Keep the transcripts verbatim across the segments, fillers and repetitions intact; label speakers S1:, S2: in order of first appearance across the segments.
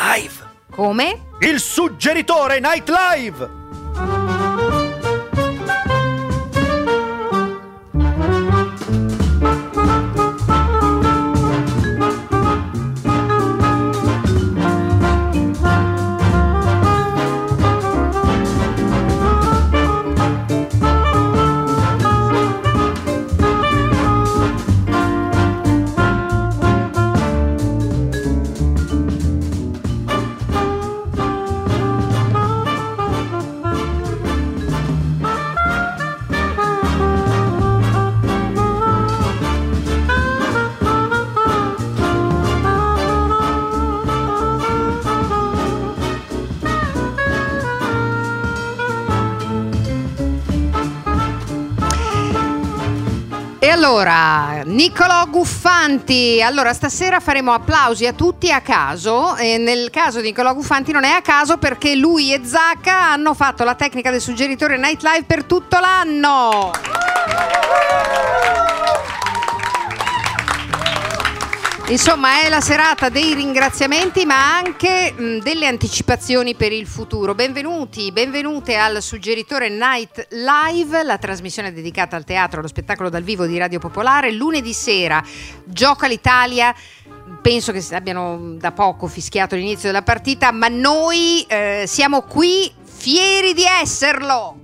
S1: Live.
S2: Come?
S1: Il suggeritore Night Live.
S2: Allora, Niccolò Guffanti. Allora, stasera faremo applausi a tutti a caso, e nel caso di Niccolò Guffanti non è a caso, perché lui e Zacca hanno fatto la tecnica del suggeritore Night Live per tutto l'anno. Insomma, è la serata dei ringraziamenti, ma anche mh, delle anticipazioni per il futuro. Benvenuti, benvenute al Suggeritore Night Live, la trasmissione dedicata al teatro, allo spettacolo dal vivo di Radio Popolare. Lunedì sera gioca l'Italia. Penso che abbiano da poco fischiato l'inizio della partita, ma noi eh, siamo qui fieri di esserlo.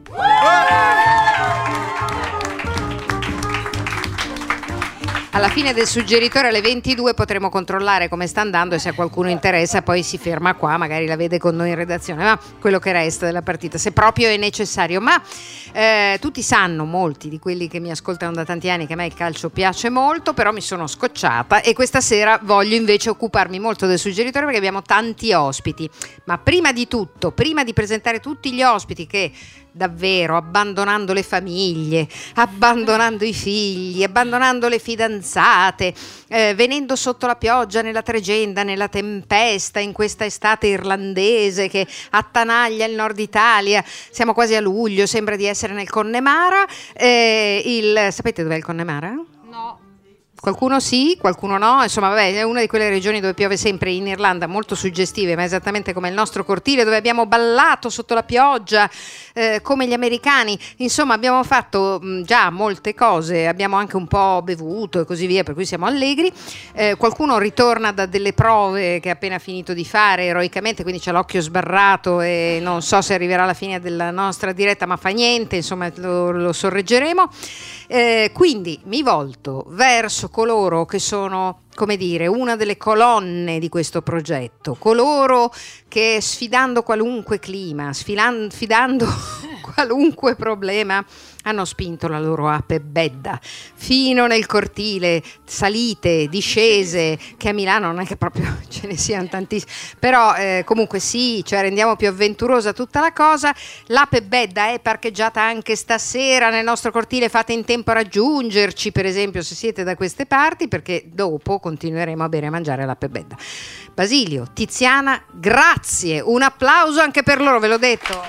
S2: Alla fine del suggeritore alle ventidue potremo controllare come sta andando e se a qualcuno interessa poi si ferma qua, magari la vede con noi in redazione, ma quello che resta della partita, se proprio è necessario. Ma eh, tutti sanno, molti di quelli che mi ascoltano da tanti anni, che a me il calcio piace molto, però mi sono scocciata e questa sera voglio invece occuparmi molto del suggeritore perché abbiamo tanti ospiti. Ma prima di tutto, prima di presentare tutti gli ospiti che davvero, abbandonando le famiglie, abbandonando i figli, abbandonando le fidanzate, eh, venendo sotto la pioggia, nella tregenda, nella tempesta, in questa estate irlandese che attanaglia il nord Italia, siamo quasi a luglio, sembra di essere nel Connemara. Eh, il, sapete dov'è il Connemara?
S3: No.
S2: Qualcuno sì, qualcuno no, insomma vabbè, è una di quelle regioni dove piove sempre in Irlanda, molto suggestive, ma esattamente come il nostro cortile dove abbiamo ballato sotto la pioggia, eh, come gli americani. Insomma, abbiamo fatto mh, già molte cose, abbiamo anche un po' bevuto e così via, per cui siamo allegri. Eh, qualcuno ritorna da delle prove che ha appena finito di fare eroicamente, quindi c'ha l'occhio sbarrato e non so se arriverà alla fine della nostra diretta, ma fa niente, insomma lo, lo sorreggeremo. Eh, quindi mi volto verso coloro che sono, come dire, una delle colonne di questo progetto, coloro che sfidando qualunque clima, sfilan- sfidando qualunque problema, hanno spinto la loro ape bedda fino nel cortile, salite, discese, che a Milano non è che proprio ce ne siano tantissime, però eh, comunque sì, cioè rendiamo più avventurosa tutta la cosa. L'ape bedda è parcheggiata anche stasera nel nostro cortile, fate in tempo a raggiungerci, per esempio se siete da queste parti, perché dopo continueremo a bere e a mangiare l'ape bedda. Basilio, Tiziana, grazie, un applauso anche per loro, ve l'ho detto.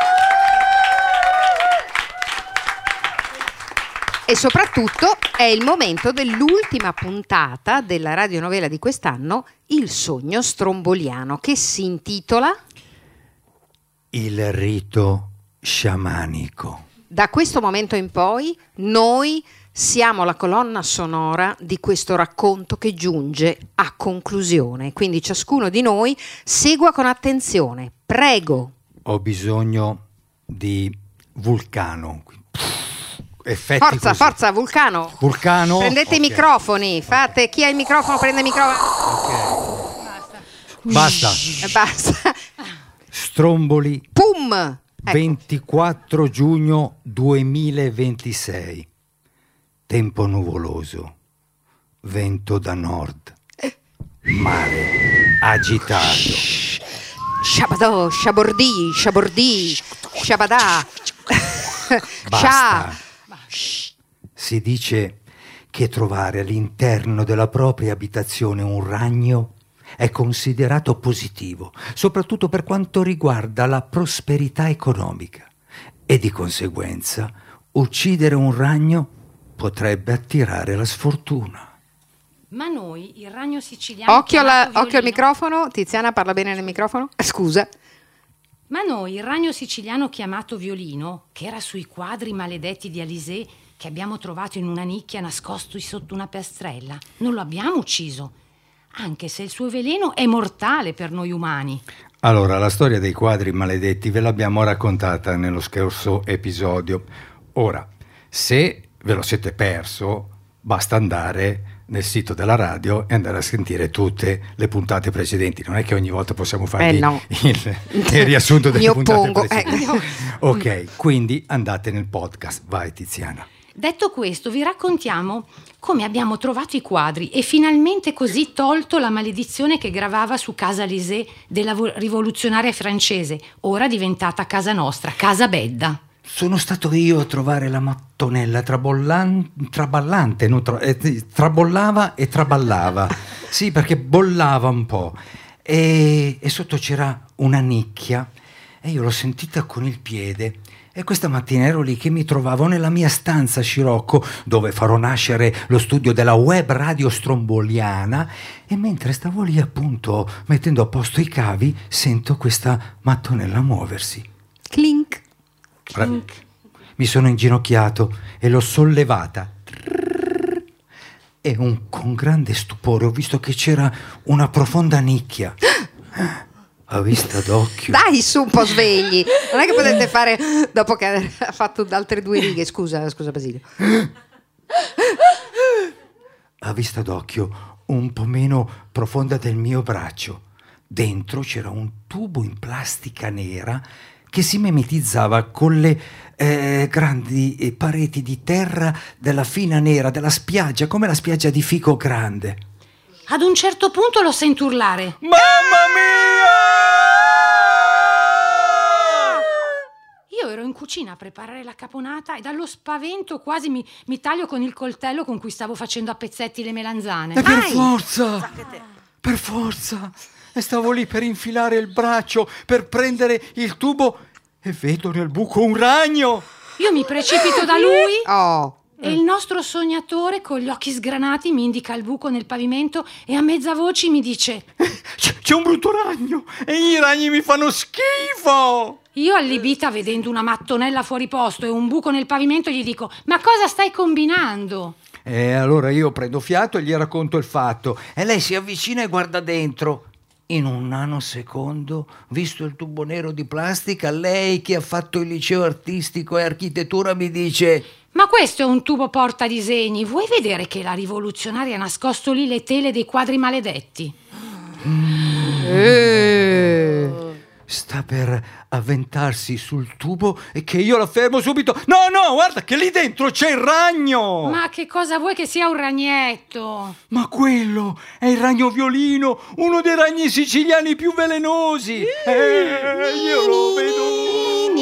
S2: E soprattutto è il momento dell'ultima puntata della radionovela di quest'anno, Il sogno stromboliano, che si intitola
S4: Il rito sciamanico.
S2: Da questo momento in poi noi siamo la colonna sonora di questo racconto che giunge a conclusione, quindi ciascuno di noi segua con attenzione, prego.
S4: Ho bisogno di Vulcano. Effetti
S2: Forza,
S4: così.
S2: forza, Vulcano.
S4: Vulcano.
S2: Prendete
S4: okay.
S2: i microfoni, fate, okay. Chi ha il microfono prende il microfono.
S4: Ok. Basta.
S2: Basta.
S4: Stromboli.
S2: Pum. Ecco.
S4: ventiquattro giugno duemilaventisei. Tempo nuvoloso. Vento da nord. Mare agitato.
S2: Shabadò, sciabordì, sciabordì, sciabadà.
S4: Basta. Si dice che trovare all'interno della propria abitazione un ragno è considerato positivo, soprattutto per quanto riguarda la prosperità economica, e di conseguenza uccidere un ragno potrebbe attirare la sfortuna.
S3: Ma noi, il ragno siciliano...
S2: Occhio, alla,
S3: chiamato
S2: occhio al
S3: violino,
S2: microfono, Tiziana parla bene nel microfono. Scusa.
S3: Ma noi, il ragno siciliano chiamato violino, che era sui quadri maledetti di Alizé, che abbiamo trovato in una nicchia nascosto sotto una piastrella, non lo abbiamo ucciso, anche se il suo veleno è mortale per noi umani.
S4: Allora, la storia dei quadri maledetti ve l'abbiamo raccontata nello scorso episodio. Ora, se ve lo siete perso, basta andare nel sito della radio e andare a sentire tutte le puntate precedenti. Non è che ogni volta possiamo farvi
S2: eh no.
S4: il, il riassunto delle
S2: Mi
S4: puntate
S2: oppongo.
S4: precedenti.
S2: Eh.
S4: Ok, quindi andate nel podcast. Vai, Tiziana.
S3: Detto questo, vi raccontiamo come abbiamo trovato i quadri e finalmente così tolto la maledizione che gravava su casa Alizé della vo- rivoluzionaria francese, ora diventata casa nostra, casa Bedda.
S4: Sono stato io a trovare la mattonella trabollan- traballante, no, tra- eh, trabollava e traballava. Sì, perché bollava un po'. E, e sotto c'era una nicchia e io l'ho sentita con il piede. E questa mattina ero lì che mi trovavo nella mia stanza a Scirocco, dove farò nascere lo studio della web radio stromboliana, e mentre stavo lì appunto mettendo a posto i cavi, sento questa mattonella muoversi.
S2: Clink.
S3: Clink.
S4: Mi sono inginocchiato e l'ho sollevata. E un, con grande stupore ho visto che c'era una profonda nicchia. A vista d'occhio.
S2: Dai, su un po' svegli. Non è che potete fare dopo che ha fatto altre due righe. Scusa, scusa Basilio.
S4: A vista d'occhio un po' meno profonda del mio braccio. Dentro c'era un tubo in plastica nera che si mimetizzava con le eh, grandi eh, pareti di terra della fina nera della spiaggia, come la spiaggia di Fico Grande.
S3: Ad un certo punto lo sento urlare.
S4: Mamma mia!
S3: Io ero in cucina a preparare la caponata e dallo spavento quasi mi, mi taglio con il coltello con cui stavo facendo a pezzetti le melanzane.
S4: E per
S3: Ai!
S4: forza! Per forza! E stavo lì per infilare il braccio, per prendere il tubo, e vedo nel buco un ragno!
S3: Io mi precipito da lui
S2: Oh.
S3: e il nostro sognatore con gli occhi sgranati mi indica il buco nel pavimento e a mezza voce mi dice:
S4: C'è, c'è un brutto ragno e i ragni mi fanno schifo!
S3: Io allibita vedendo una mattonella fuori posto e un buco nel pavimento gli dico: ma cosa stai combinando?
S4: E allora io prendo fiato e gli racconto il fatto e lei si avvicina e guarda dentro. In un nanosecondo, visto il tubo nero di plastica, lei che ha fatto il liceo artistico e architettura mi dice:
S3: Ma questo è un tubo portadisegni, vuoi vedere che la rivoluzionaria ha nascosto lì le tele dei quadri maledetti?
S4: Mm.
S2: Eh.
S4: Sta per avventarsi sul tubo e che io la fermo subito. No, no, guarda che lì dentro c'è il ragno!
S3: Ma che cosa vuoi che sia un ragnetto?
S4: Ma quello è il ragno violino, uno dei ragni siciliani più velenosi. Eh, io lo vedo.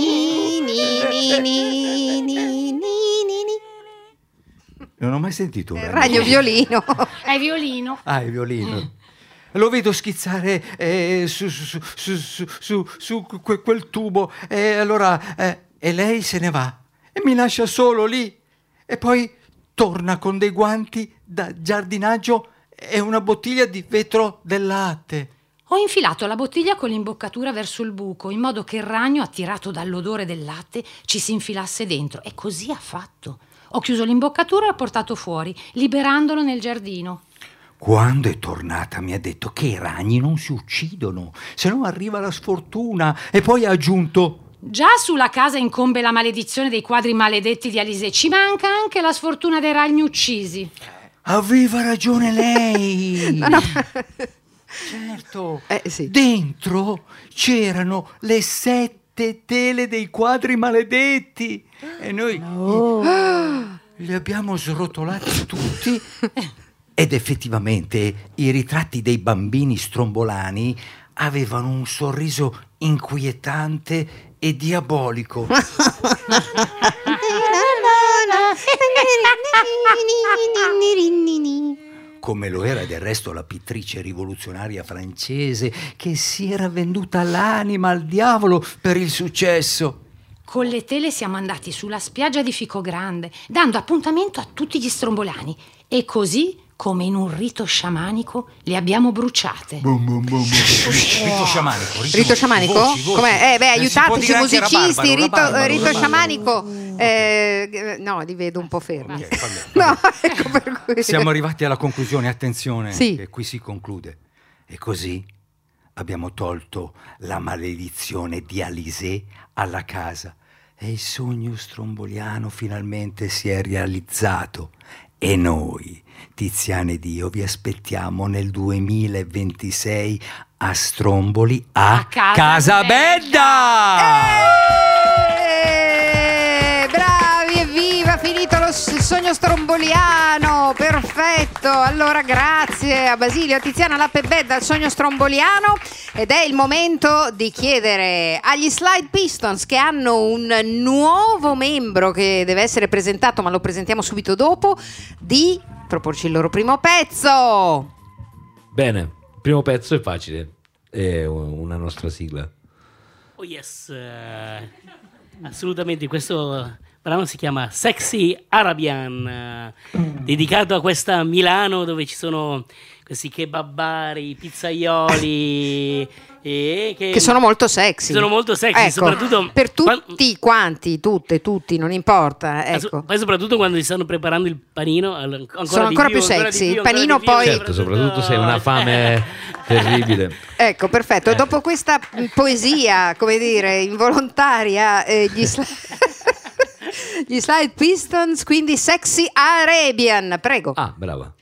S4: Non ho mai sentito un
S2: Il
S4: ragno.
S2: ragno violino.
S3: È violino.
S4: Ah, il violino. Lo vedo schizzare eh, su, su, su, su, su, su que- quel tubo e allora eh, e lei se ne va e mi lascia solo lì e poi torna con dei guanti da giardinaggio e una bottiglia di vetro del latte.
S3: Ho infilato la bottiglia con l'imboccatura verso il buco in modo che il ragno, attirato dall'odore del latte, ci si infilasse dentro e così ha fatto. Ho chiuso l'imboccatura e l'ho portato fuori, liberandolo nel giardino.
S4: Quando è tornata mi ha detto che i ragni non si uccidono, se no arriva la sfortuna, e poi ha aggiunto:
S3: Già sulla casa incombe la maledizione dei quadri maledetti di Alizé, ci manca anche la sfortuna dei ragni uccisi.
S4: aveva ragione lei.
S2: No, no.
S4: Certo,
S2: Eh, sì.
S4: dentro c'erano le sette tele dei quadri maledetti e noi li abbiamo srotolati tutti. Ed effettivamente i ritratti dei bambini strombolani avevano un sorriso inquietante e diabolico. Come lo era del resto la pittrice rivoluzionaria francese che si era venduta l'anima al diavolo per il successo.
S3: Con le tele siamo andati sulla spiaggia di Fico Grande, dando appuntamento a tutti gli strombolani. E così, come in un rito sciamanico, le abbiamo bruciate.
S4: Bum, bum, bum, bum. Rito sciamanico. Rito,
S2: Rito sciamanico?
S4: voci, voci.
S2: Com'è? Eh, beh,
S4: Eh, si può
S2: aiutateci
S4: dire anche
S2: musicisti,
S4: rabarbaro,
S2: rito,
S4: rabarbaro,
S2: rito
S4: rabarbaro.
S2: sciamanico. Eh, no, li vedo un po' fermi.
S4: Ok, va bene,
S2: No,
S4: va bene.
S2: ecco per cui.
S4: Siamo arrivati alla conclusione, attenzione,
S2: Sì.
S4: che qui si conclude. E così abbiamo tolto la maledizione di Alizé alla casa e il sogno stromboliano finalmente si è realizzato. E noi, Tiziana ed io, vi aspettiamo nel duemilaventisei a Stromboli a,
S3: A Casa
S4: Casabedda!
S2: Eh, bravi, evviva, finito lo s- il sogno stromboliano, perfetto. Allora grazie a Basilio, a Tiziana Lappebedda, al sogno stromboliano, ed è il momento di chiedere agli Slide Pistons, che hanno un nuovo membro che deve essere presentato, ma lo presentiamo subito dopo, di proporci il loro primo pezzo.
S5: Bene, il primo pezzo è facile, è una nostra sigla.
S6: Oh yes, eh, assolutamente, questo brano si chiama Sexy Arabian, eh, dedicato a questa Milano dove ci sono questi kebabari, pizzaioli e che,
S2: Che sono molto sexy.
S6: sono molto sexy,
S2: Ecco,
S6: soprattutto
S2: per
S6: quan-
S2: tutti quanti, tutte, tutti, non importa.
S6: Ah, so-
S2: Ecco.
S6: Poi soprattutto quando si stanno preparando il panino, al- ancora
S2: Sono
S6: di
S2: ancora
S6: più,
S2: più
S6: ancora di
S2: sexy.
S6: più,
S2: Il
S6: ancora
S2: panino
S6: di più,
S2: poi-
S5: Certo, soprattutto se hai una fame terribile.
S2: Ecco, perfetto. Dopo questa poesia, come dire, involontaria, eh, gli, sli- gli Slide Pistons, quindi Sexy Arabian, prego.
S5: Ah, brava.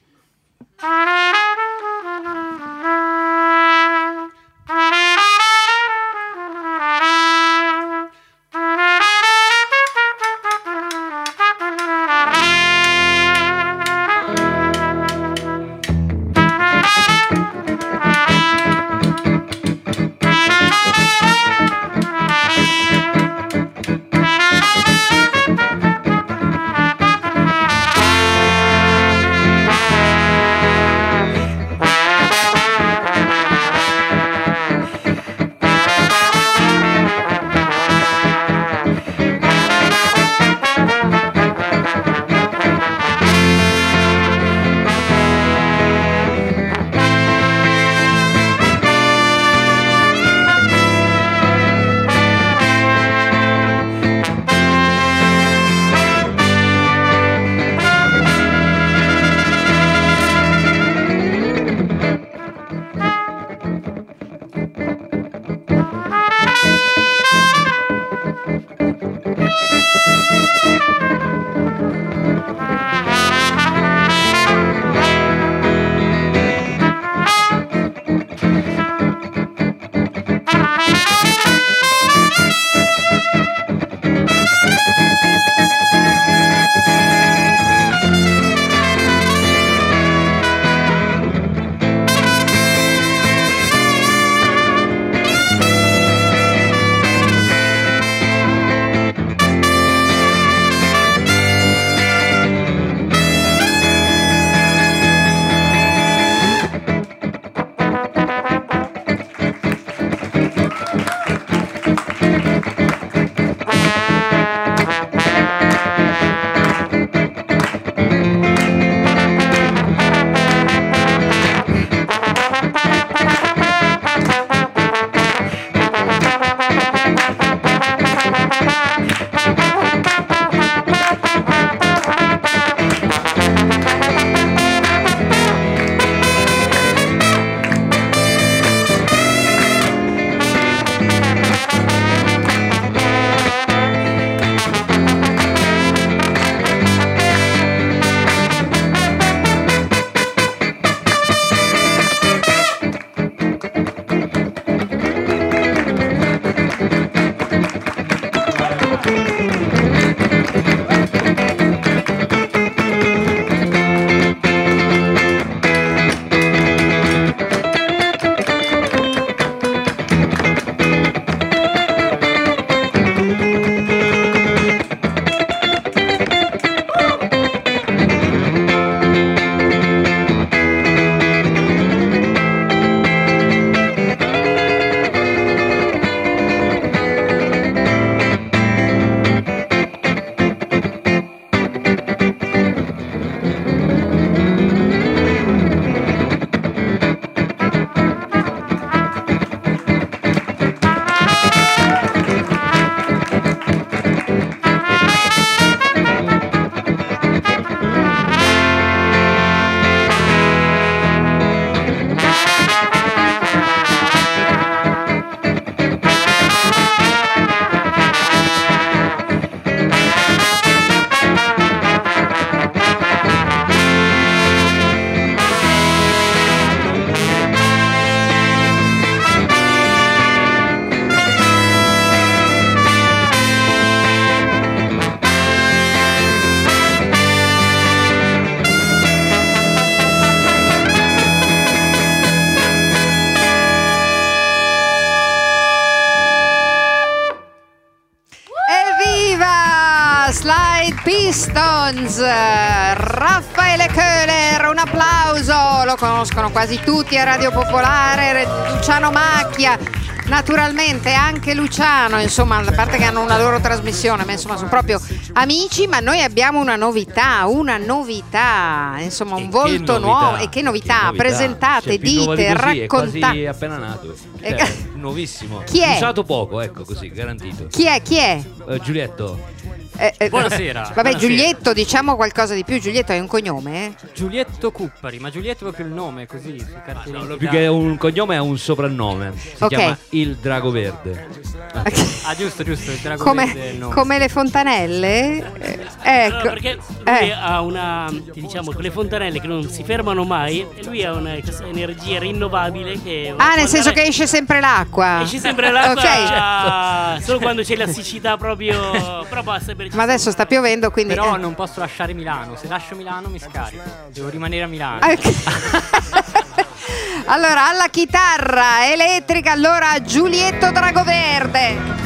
S2: Slide Pistons, Raffaele Köhler, un applauso, lo conoscono quasi tutti a Radio Popolare. Luciano Macchia, naturalmente anche Luciano, insomma, a parte che hanno una loro trasmissione, ma insomma sono proprio amici. Ma noi abbiamo una novità, una novità, insomma un
S5: E
S2: volto
S5: che
S2: nuovo.
S5: novità,
S2: E che novità,
S5: che novità.
S2: presentate,
S5: Cioè, più nuovo di
S2: dite,
S5: così, è quasi
S2: raccontate.
S5: appena nato.
S2: Eh,
S5: Cioè, nuovissimo.
S2: Chi è?
S5: Usato poco, ecco, così, garantito.
S2: Chi è? Chi è?
S5: Eh, Giulietto.
S2: Eh, eh,
S7: Buonasera.
S2: Vabbè,
S7: Buonasera.
S2: Giulietto, diciamo qualcosa di più. Giulietto è un cognome? Eh?
S7: Giulietto Cuppari, ma Giulietto è proprio il nome, così, sui cartellini
S5: No,
S7: d'identità.
S5: più che un cognome è un soprannome. Si
S2: Ok.
S5: chiama il Drago Verde.
S7: Ah, giusto, giusto, il drago verde è il
S2: Come,
S7: nome.
S2: come le fontanelle? Eh, ecco.
S6: No, perché lui
S2: Eh.
S6: ha una, diciamo, quelle fontanelle che non si fermano mai, e lui ha una questa energia rinnovabile che
S2: Ah, nel senso che esce sempre l'acqua.
S6: esce sempre l'acqua,
S2: Ok.
S6: ah, solo quando c'è la siccità proprio, però basta per
S2: Ma adesso sta piovendo, quindi.
S7: Però
S2: eh.
S7: non posso lasciare Milano, se lascio Milano mi scarico, devo rimanere a Milano.
S2: Ah, ok. Allora, alla chitarra elettrica, allora Giulietto Dragoverde.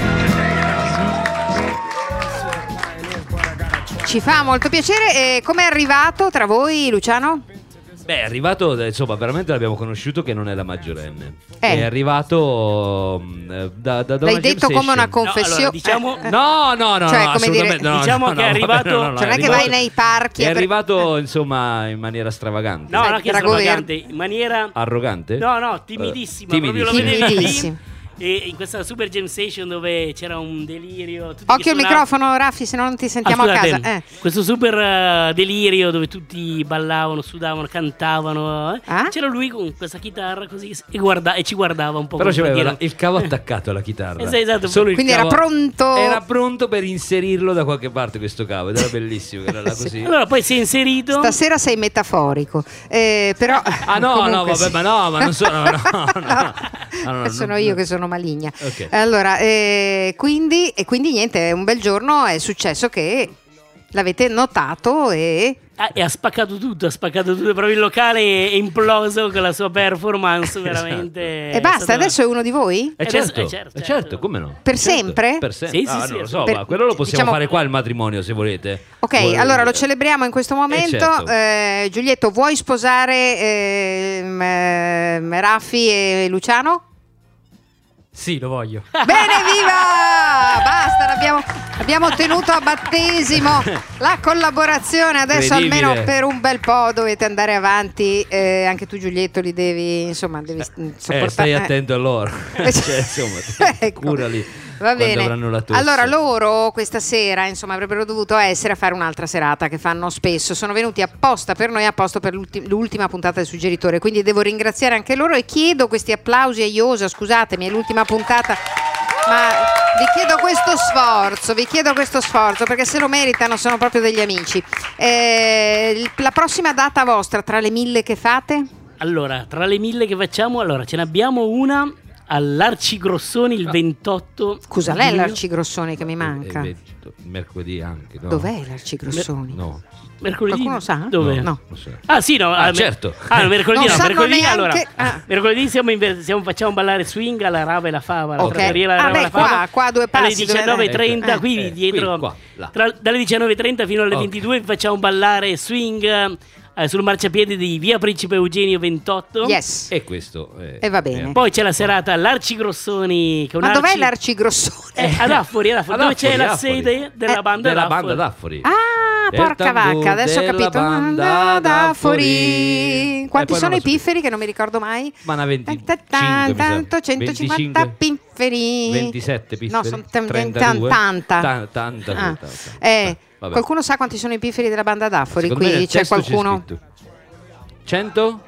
S2: Ci fa molto piacere. E come è arrivato tra voi, Luciano?
S5: Beh, è arrivato, insomma, veramente l'abbiamo conosciuto che non è la maggiorenne.
S2: Eh.
S5: È arrivato mm, da, da, da
S2: L'hai
S5: una
S2: detto
S5: jam
S2: come una
S5: session.
S2: confessione.
S6: No, allora, diciamo-
S2: Eh, eh.
S5: No, no, no,
S2: Cioè,
S5: no,
S2: come dire-
S5: assolutamente no,
S6: diciamo
S5: no,
S6: che è
S5: no,
S6: arrivato-
S5: no, no,
S2: Cioè, non è che
S5: arrivato-
S2: vai nei parchi
S5: È
S2: a pre-
S5: arrivato, insomma, in maniera stravagante.
S6: No,
S2: Sai,
S6: no, che è
S2: Drago
S6: stravagante, in maniera
S5: Arrogante?
S6: no, no, timidissima,
S5: Eh,
S6: proprio lo
S5: timidissima.
S6: vedevi lì.
S2: Timidissima.
S6: E in questa super jam station dove c'era un delirio, tutti che
S2: Occhio al
S6: suonavano-
S2: microfono, Raffi, se no non ti
S6: Ah,
S2: sentiamo
S6: scusate,
S2: a casa. Eh.
S6: questo super eh, delirio dove tutti ballavano, sudavano, cantavano, eh.
S2: Ah?
S6: C'era lui con questa chitarra così e, guarda- e ci guardava un po'.
S5: Però
S6: come per
S5: c'aveva
S6: dire-
S5: la- il cavo attaccato alla chitarra.
S6: Eh, esatto.
S5: Solo il
S2: Quindi era
S5: cavo-
S2: pronto.
S5: Era pronto per inserirlo da qualche parte questo cavo ed era bellissimo, che era là così.
S6: Allora poi si è inserito.
S2: Stasera sei metaforico, eh, però.
S5: Ah no, no,
S2: comunque
S5: vabbè,
S2: sì.
S5: ma no, ma non sono. No, no, no. No, no,
S2: sono
S5: no,
S2: io
S5: no.
S2: che sono maligna.
S5: Ok.
S2: Allora, eh, quindi, e quindi niente, un bel giorno è successo che l'avete notato e.
S6: Ah, e ha spaccato tutto, ha spaccato tutto, proprio il locale è imploso con la sua performance veramente.
S2: E basta,
S6: stata-
S2: adesso è uno di voi?
S5: Eh
S6: Adesso-
S5: certo,
S6: eh, certo,
S5: eh,
S6: certo.
S5: certo, come no?
S2: Per
S5: Certo,
S2: sempre?
S5: Per sempre.
S6: Sì, sì,
S5: Ah,
S6: sì,
S5: non lo so,
S2: per-
S5: ma quello lo possiamo
S2: diciamo-
S5: fare qua il matrimonio se volete.
S2: Ok,
S5: Vuoi-
S2: allora lo celebriamo in questo momento.
S5: Eh, certo.
S2: Eh, Giulietto, vuoi sposare ehm, ehm, Raffi e Luciano?
S7: Sì, lo voglio.
S2: Bene, viva! Basta, l'abbiamo abbiamo ottenuto a battesimo la collaborazione. Adesso
S5: Incredibile.
S2: almeno per un bel po' dovete andare avanti. Eh, anche tu, Giulietto, li devi, insomma, devi mm,
S5: Eh,
S2: sopportare.
S5: stai
S2: eh.
S5: attento a loro. cioè, insomma,
S2: Ecco.
S5: curali.
S2: Va
S5: quando
S2: bene.
S5: avranno la tosse.
S2: Allora loro questa sera, insomma, avrebbero dovuto essere a fare un'altra serata che fanno spesso. Sono venuti apposta per noi, apposta per l'ulti- l'ultima puntata del Suggeritore. Quindi devo ringraziare anche loro e chiedo questi applausi a Iosa. Scusatemi, è l'ultima puntata. Ma vi chiedo questo sforzo, vi chiedo questo sforzo perché se lo meritano, sono proprio degli amici. Eh, il- la prossima data vostra tra le mille che fate?
S6: Allora, tra le mille che facciamo, allora ce ne abbiamo una all'Arcigrossoni il ventotto.
S2: Scusa, lei è
S6: giugno.
S2: l'Arcigrossoni che mi manca.
S5: Eh, eh, mercoledì anche. No.
S2: Dov'è l'Arcigrossoni?
S5: No.
S6: Mercoledì.
S2: Qualcuno sa?
S6: Dove?
S2: No.
S5: Non so.
S6: Ah sì, no,
S5: Ah,
S6: ah,
S5: certo.
S6: Ah, no, mercoledì
S2: Non
S6: no,
S2: sanno
S6: mercoledì
S2: neanche-
S6: allora.
S2: ah.
S6: Mercoledì siamo in ver- siamo- facciamo ballare swing alla Rava e la Fava, la
S2: Ok.
S6: trattoria La
S2: Ah,
S6: Rava e
S2: beh,
S6: la Fava.
S2: qua- qua a due
S6: alle
S2: passi dove-
S6: diciannove e trenta
S5: Eh,
S6: qui
S5: eh,
S6: dietro
S5: qui, qua, là.
S6: tra- dalle diciannove e trenta fino alle
S5: Ok.
S6: ventidue vi facciamo ballare swing eh, sul marciapiede di Via Principe Eugenio ventotto.
S2: Yes.
S5: E questo è-
S2: E va bene.
S5: è-
S6: Poi c'è la serata all'Arcigrossoni che è un
S2: Ma dov'è
S6: arci-
S2: l'Arcigrossoni?
S6: Eh, ad Affori, ad Affori,
S5: Ad
S6: dove c'è
S5: Affori,
S6: la
S5: Affori.
S6: sede della
S2: Eh,
S6: banda
S5: della
S6: d'Affori.
S5: banda d'Affori.
S2: Ah,
S5: Del
S2: porca
S5: tamburo
S2: vacca, adesso ho
S5: della
S2: capito.
S5: banda
S2: Banda
S5: d'Affori.
S2: d'Affori. Quanti
S5: Eh, poi
S2: sono
S5: non
S2: i
S5: lo so.
S2: pifferi che non mi ricordo mai?
S5: Ma una venticinque,
S2: Tanto,
S5: mi sa.
S2: centocinquanta
S5: venticinque,
S2: pifferi.
S5: ventisette pifferi.
S2: No, sono t-
S5: trentadue.
S2: tanta.
S5: Ta- tanta,
S2: Ah.
S5: tanta.
S2: Eh,
S5: Vabbè.
S2: qualcuno sa quanti sono i pifferi della banda d'Affori?
S5: Secondo me
S2: Qui
S5: nel
S2: c'è
S5: testo
S2: qualcuno?
S5: scritto. cento?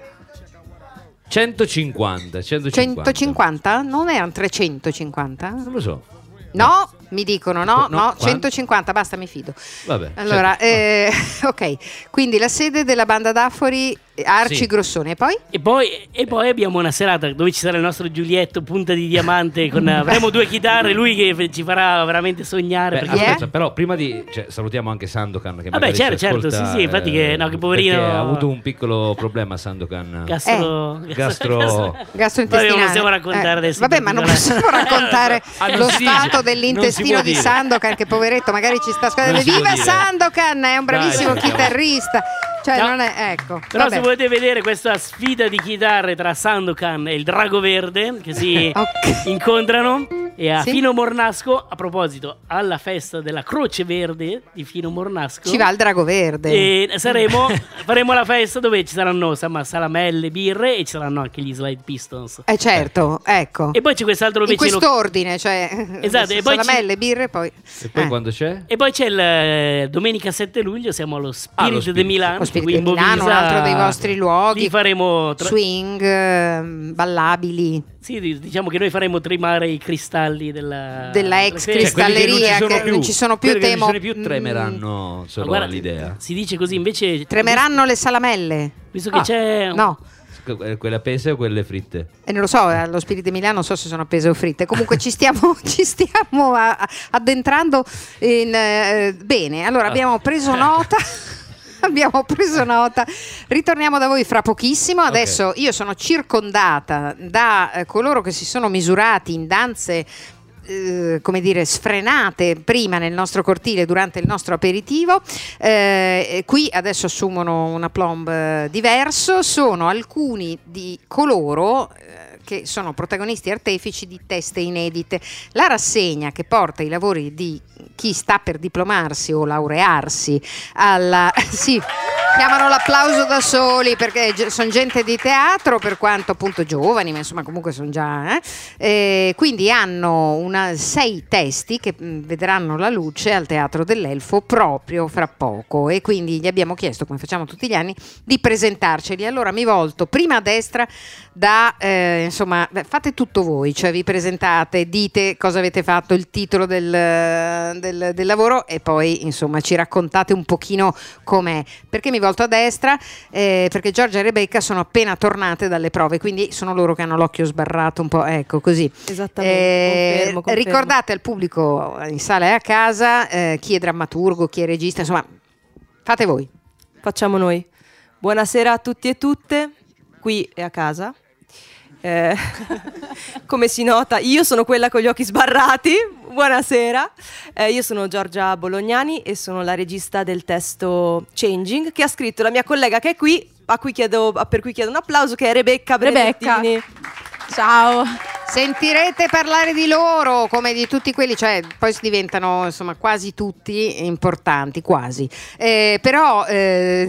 S5: centocinquanta. centocinquanta.
S2: centocinquanta? Non erano trecentocinquanta?
S5: Non lo so.
S2: No, mi dicono no,
S5: No,
S2: no,
S5: quanto?
S2: centocinquanta, basta, mi fido.
S5: Vabbè.
S2: Allora,
S5: certo.
S2: eh, ok, quindi la sede della banda d'Affori Arci
S5: Sì.
S2: Grossoni. E poi?
S6: E poi, e poi abbiamo una serata dove ci sarà il nostro Giulietto, punta di diamante, con, avremo due chitarre, lui che ci farà veramente sognare.
S5: Beh,
S6: perché-
S2: Yeah.
S5: aspetta, però prima di cioè, salutiamo anche Sandokan che
S6: Vabbè,
S5: magari
S6: certo,
S5: ci ascolta,
S6: certo, sì, sì, infatti che- no, che poverino-
S5: perché ha avuto un piccolo problema Sandokan.
S6: Gastro,
S5: Gastro-
S2: Gastrointestinale.
S6: Vabbè, non possiamo raccontare
S2: Eh,
S6: adesso.
S2: Vabbè, ma non possiamo raccontare
S5: Ah, non
S2: lo
S5: si
S2: stato
S5: dice,
S2: dell'intestino
S5: non si può
S2: di
S5: dire.
S2: Sandokan, che poveretto magari ci sta ascoltando.
S5: Non si può
S2: Viva
S5: dire.
S2: Sandokan, è un bravissimo
S5: Dai,
S2: chitarrista. Cioè,
S6: No.
S2: non è, ecco.
S6: Però
S2: vabbè.
S6: se volete vedere questa sfida di chitarre tra Sandokan e il Drago Verde che si
S2: Ok.
S6: incontrano, e a
S2: Sì.
S6: Fino Mornasco, a proposito, alla festa della Croce Verde di Fino Mornasco,
S2: Ci va il Drago Verde.
S6: e saremo, faremo la festa dove ci saranno insomma, salamelle, birre, e ci saranno anche gli Slide Pistons.
S2: Eh certo, ecco.
S6: E poi c'è quest'altro
S2: In
S6: vicino.
S2: quest'ordine, cioè
S6: Esatto, e poi ci-
S2: salamelle, birre, poi
S5: E poi
S2: eh.
S5: quando c'è?
S6: E poi c'è il eh, domenica sette luglio, siamo allo Spirit,
S5: lo Spirit.
S6: di Milano.
S2: Lo Spirit
S6: qui in
S2: di Milano,
S6: Bovisa.
S2: un altro dei vostri luoghi.
S6: Lì faremo tra-
S2: swing, ehm, ballabili.
S6: Sì, di- diciamo che noi faremo tremare i cristalli della,
S2: Della ex
S6: della-
S5: Cioè, quelli che non ci
S2: cristalleria,
S5: sono
S2: che
S5: più,
S2: non ci sono più,
S5: quelli che
S2: temo-
S5: non ci sono più
S2: mm,
S5: tremeranno solo
S6: Ma guarda,
S5: all'idea.
S6: si dice così, invece
S2: Tremeranno le salamelle?
S6: visto che
S5: Ah,
S6: c'è
S2: No.
S5: Que- Quelle appese o quelle fritte?
S2: E non lo so, allo Spirit di Milano non so se sono appese o fritte. Comunque ci stiamo, ci stiamo a- a- addentrando in, eh, bene. Allora abbiamo preso nota. Abbiamo preso nota, ritorniamo da voi fra pochissimo. Adesso io sono circondata da eh, coloro che si sono misurati in danze eh, come dire sfrenate prima nel nostro cortile durante il nostro aperitivo. Eh, qui adesso assumono un aplomb eh, diverso, sono alcuni di coloro eh, che sono protagonisti artefici di teste inedite. La rassegna che porta i lavori di chi sta per diplomarsi o laurearsi alla sì, chiamano l'applauso da soli perché sono gente di teatro, per quanto appunto giovani, ma insomma comunque sono già eh? Eh, quindi hanno una, sei testi che mh, vedranno la luce al Teatro dell'Elfo proprio fra poco, e quindi gli abbiamo chiesto, come facciamo tutti gli anni, di presentarceli. Allora mi volto prima a destra da eh, insomma, beh, fate tutto voi, cioè vi presentate, dite cosa avete fatto, il titolo del, del, del lavoro, e poi insomma ci raccontate un pochino com'è. Perché mi volto a destra? Eh, perché Giorgia e Rebecca sono appena tornate dalle prove, quindi sono loro che hanno l'occhio sbarrato un po', ecco così.
S8: Esattamente,
S2: Eh,
S8: confermo, confermo.
S2: Ricordate al pubblico in sala e a casa eh, chi è drammaturgo, chi è regista, insomma fate voi.
S8: Facciamo noi. Buonasera a tutti e tutte, qui e a casa. Eh, come si nota, io sono quella con gli occhi sbarrati. Buonasera, eh, io sono Giorgia Bolognani e sono la regista del testo Changing, che ha scritto la mia collega che è qui, a cui chiedo, per cui chiedo un applauso, che è Rebecca
S9: Rebecca.
S8: Benedettini.
S9: Ciao.
S2: Sentirete parlare di loro come di tutti quelli, cioè poi si diventano insomma quasi tutti importanti, quasi. Eh, però eh,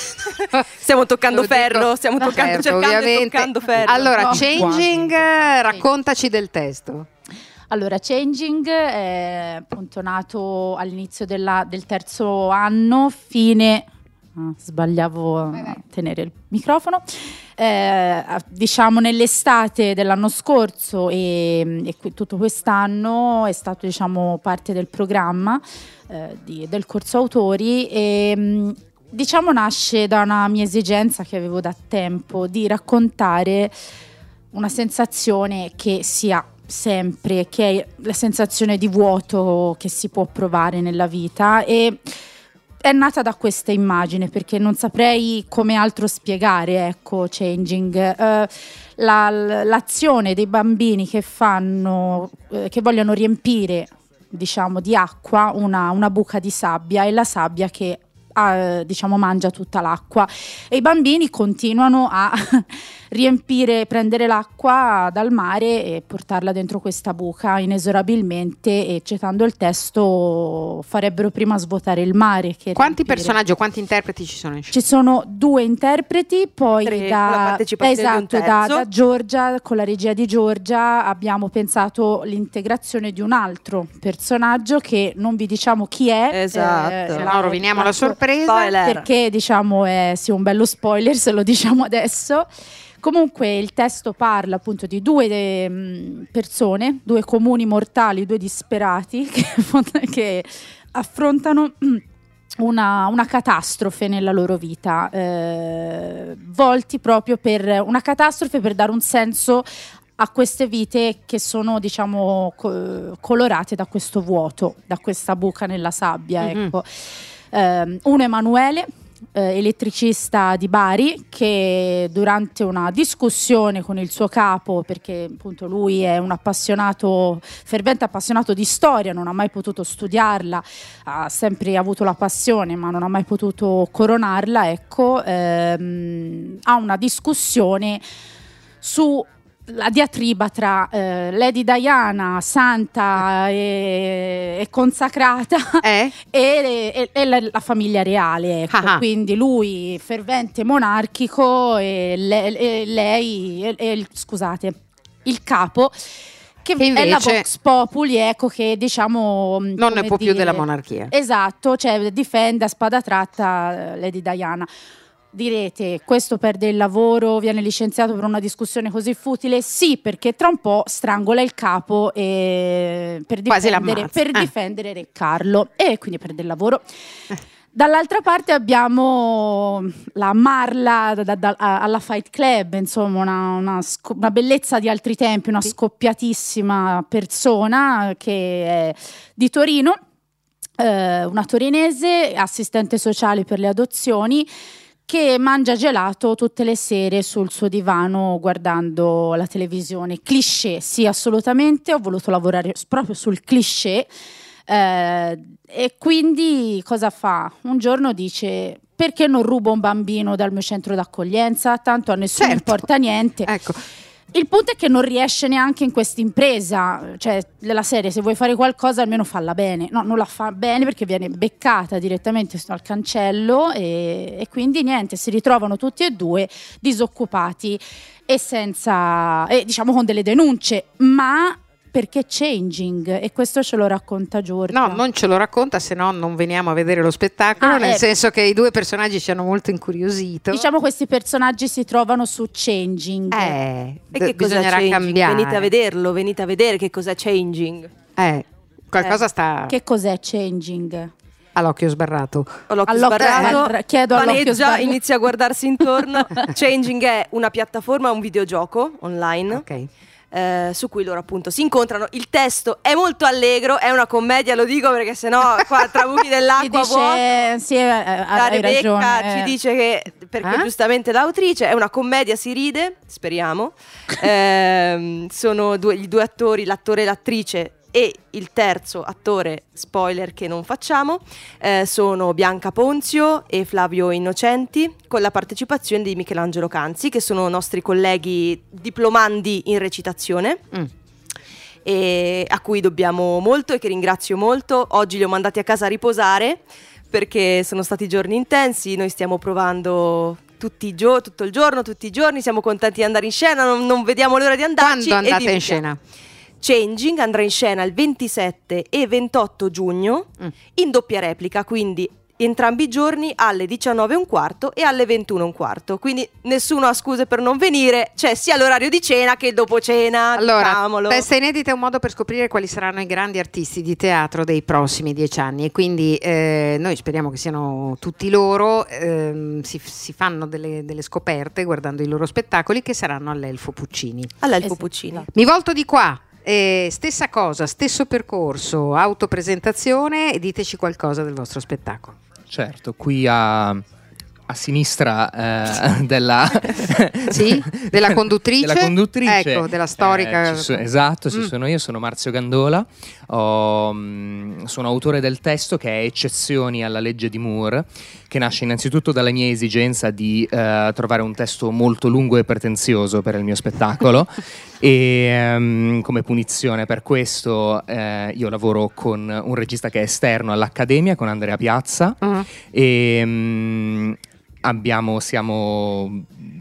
S8: Stiamo toccando
S2: lo dico-
S8: ferro, stiamo toccando,
S2: certo,
S8: cercando e
S2: ovviamente.
S8: toccando ferro.
S2: Allora,
S9: No,
S2: Changing,
S9: quasi.
S2: raccontaci del testo.
S9: Allora, Changing è appunto nato all'inizio della- del terzo anno, fine... ah, sbagliavo a tenere il microfono. Eh, diciamo nell'estate dell'anno scorso e, e qui- tutto quest'anno è stato diciamo parte del programma eh, di- del corso autori e mh, diciamo nasce da una mia esigenza che avevo da tempo di raccontare una sensazione che si ha sempre, che è la sensazione di vuoto che si può provare nella vita, e è nata da questa immagine perché non saprei come altro spiegare, ecco, Changing. Eh, la- l'azione dei bambini che fanno, eh, che vogliono riempire, diciamo, di acqua una, una buca di sabbia, e la sabbia che ah, diciamo mangia tutta l'acqua, e i bambini continuano a riempire, prendere l'acqua dal mare e portarla dentro questa buca inesorabilmente, e citando il testo farebbero prima svuotare il mare che
S2: Quanti
S9: riempire.
S2: personaggi o quanti interpreti ci sono in scena?
S9: Ci sono due interpreti, poi
S8: Tre, con la
S9: da,
S8: partecipazione di un
S9: esatto, da,
S8: terzo.
S9: da Giorgia, con la regia di Giorgia, abbiamo pensato l'integrazione di un altro personaggio che non vi diciamo chi è.
S8: Esatto.
S2: Se
S9: la-
S2: no roviniamo la
S9: la-
S2: sorpresa.
S8: Spoiler.
S9: perché diciamo è sì, un bello spoiler se lo diciamo adesso. Comunque il testo parla appunto di due eh, persone, due comuni mortali, due disperati che, che affrontano una, una catastrofe nella loro vita, eh, volti proprio per una catastrofe per dare un senso a queste vite che sono, diciamo, co- colorate da questo vuoto, da questa buca nella sabbia. Mm-hmm. Ecco. Eh, uno Emanuele, eh, elettricista di Bari, che durante una discussione con il suo capo, perché appunto lui è un appassionato, fervente appassionato di storia, non ha mai potuto studiarla, ha sempre avuto la passione ma non ha mai potuto coronarla, ecco, ehm, ha una discussione su la diatriba tra eh, Lady Diana, santa e, e consacrata, eh? e, e, e la, la famiglia reale, ecco. Ah-ha. Quindi lui fervente monarchico e, le, e lei, e, e, scusate, il capo che, che invece è la Vox Populi, ecco, che diciamo
S2: non ne può dire, più della monarchia.
S9: Esatto, cioè difende a spada tratta Lady Diana. Direte, questo perde il lavoro, viene licenziato per una discussione così futile? Sì, perché tra un po' strangola il capo e per difendere, per eh. difendere Re Carlo, e quindi perde il lavoro. Eh. Dall'altra parte abbiamo la Marla da, da, alla Fight Club, insomma una, una, una bellezza di altri tempi, una scoppiatissima persona che è di Torino, eh, una torinese, assistente sociale per le adozioni, che mangia gelato tutte le sere sul suo divano guardando la televisione. Cliché, sì, assolutamente, ho voluto lavorare proprio sul cliché, eh, e quindi cosa fa? Un giorno dice: perché non rubo un bambino dal mio centro d'accoglienza? Tanto a nessuno certo. importa niente. Ecco. Il punto è che non riesce neanche in questa impresa, cioè della serie, se vuoi fare qualcosa almeno falla bene. No, non la fa bene perché viene beccata direttamente al cancello e, e quindi niente, si ritrovano tutti e due disoccupati e senza, e diciamo con delle denunce, ma perché Changing, e questo ce lo racconta Giorgia.
S2: No, non ce lo racconta, se no non veniamo a vedere lo spettacolo, ah, nel eh, senso che i due personaggi ci hanno molto incuriosito.
S9: Diciamo questi personaggi si trovano su Changing.
S2: Eh,
S8: e che
S2: bisognerà
S8: cos'è
S2: cambiare.
S8: Venite a vederlo, venite a vedere che cos'è Changing.
S2: Eh, qualcosa
S9: eh.
S2: sta...
S9: Che cos'è Changing?
S2: All'occhio sbarrato.
S8: All'occhio, all'occhio
S9: sbarrato. Eh, chiedo
S8: Paneggia,
S9: all'occhio sbarrato.
S8: Inizia a guardarsi intorno. Changing è una piattaforma, un videogioco online.
S2: Ok.
S8: Eh, su cui loro appunto si incontrano. Il testo è molto allegro, è una commedia, lo dico perché sennò qua tra buchi dell'acqua
S9: dice,
S8: vuota.
S9: sì, eh,
S8: la Rebecca ragione, ci eh. dice che, perché
S2: eh?
S8: giustamente l'autrice, è una commedia, si ride, speriamo. eh, sono due, i due attori, l'attore e l'attrice, e il terzo attore, spoiler che non facciamo, eh, sono Bianca Ponzio e Flavio Innocenti, con la partecipazione di Michelangelo Canzi, che sono nostri colleghi diplomandi in recitazione, mm. e a cui dobbiamo molto e che ringrazio molto. Oggi li ho mandati a casa a riposare perché sono stati giorni intensi, noi stiamo provando tutti i gio- tutto il giorno, tutti i giorni, siamo contenti di andare in scena, non, non vediamo l'ora di andarci.
S2: Quando andate in scena?
S8: Changing andrà in scena il ventisette e ventotto giugno mm. in doppia replica, quindi entrambi i giorni alle diciannove e un quarto e alle ventuno e un quarto, quindi nessuno ha scuse per non venire, c'è sia l'orario di cena che il dopo cena.
S2: Allora,
S8: diciamolo.
S2: Testa Inedita è un modo per scoprire quali saranno i grandi artisti di teatro dei prossimi dieci anni, e quindi eh, noi speriamo che siano tutti loro, ehm, si, si fanno delle, delle scoperte guardando i loro spettacoli, che saranno all'Elfo Puccini.
S8: All'Elfo esatto. Puccini.
S2: Mi volto di qua. Eh, stessa cosa, stesso percorso, autopresentazione, e diteci qualcosa del vostro spettacolo.
S10: Certo, qui a, a sinistra eh, della,
S2: sì, della conduttrice,
S10: della conduttrice,
S2: ecco, della storica.
S10: Eh, ci so, esatto, ci
S2: mm.
S10: sono io, sono Marzio Gandola, ho, sono autore del testo che è Eccezioni alla legge di Moore, che nasce innanzitutto dalla mia esigenza di uh, trovare un testo molto lungo e pretenzioso per il mio spettacolo e um, come punizione per questo uh, io lavoro con un regista che è esterno all'Accademia, con Andrea Piazza, uh-huh. e um, abbiamo, siamo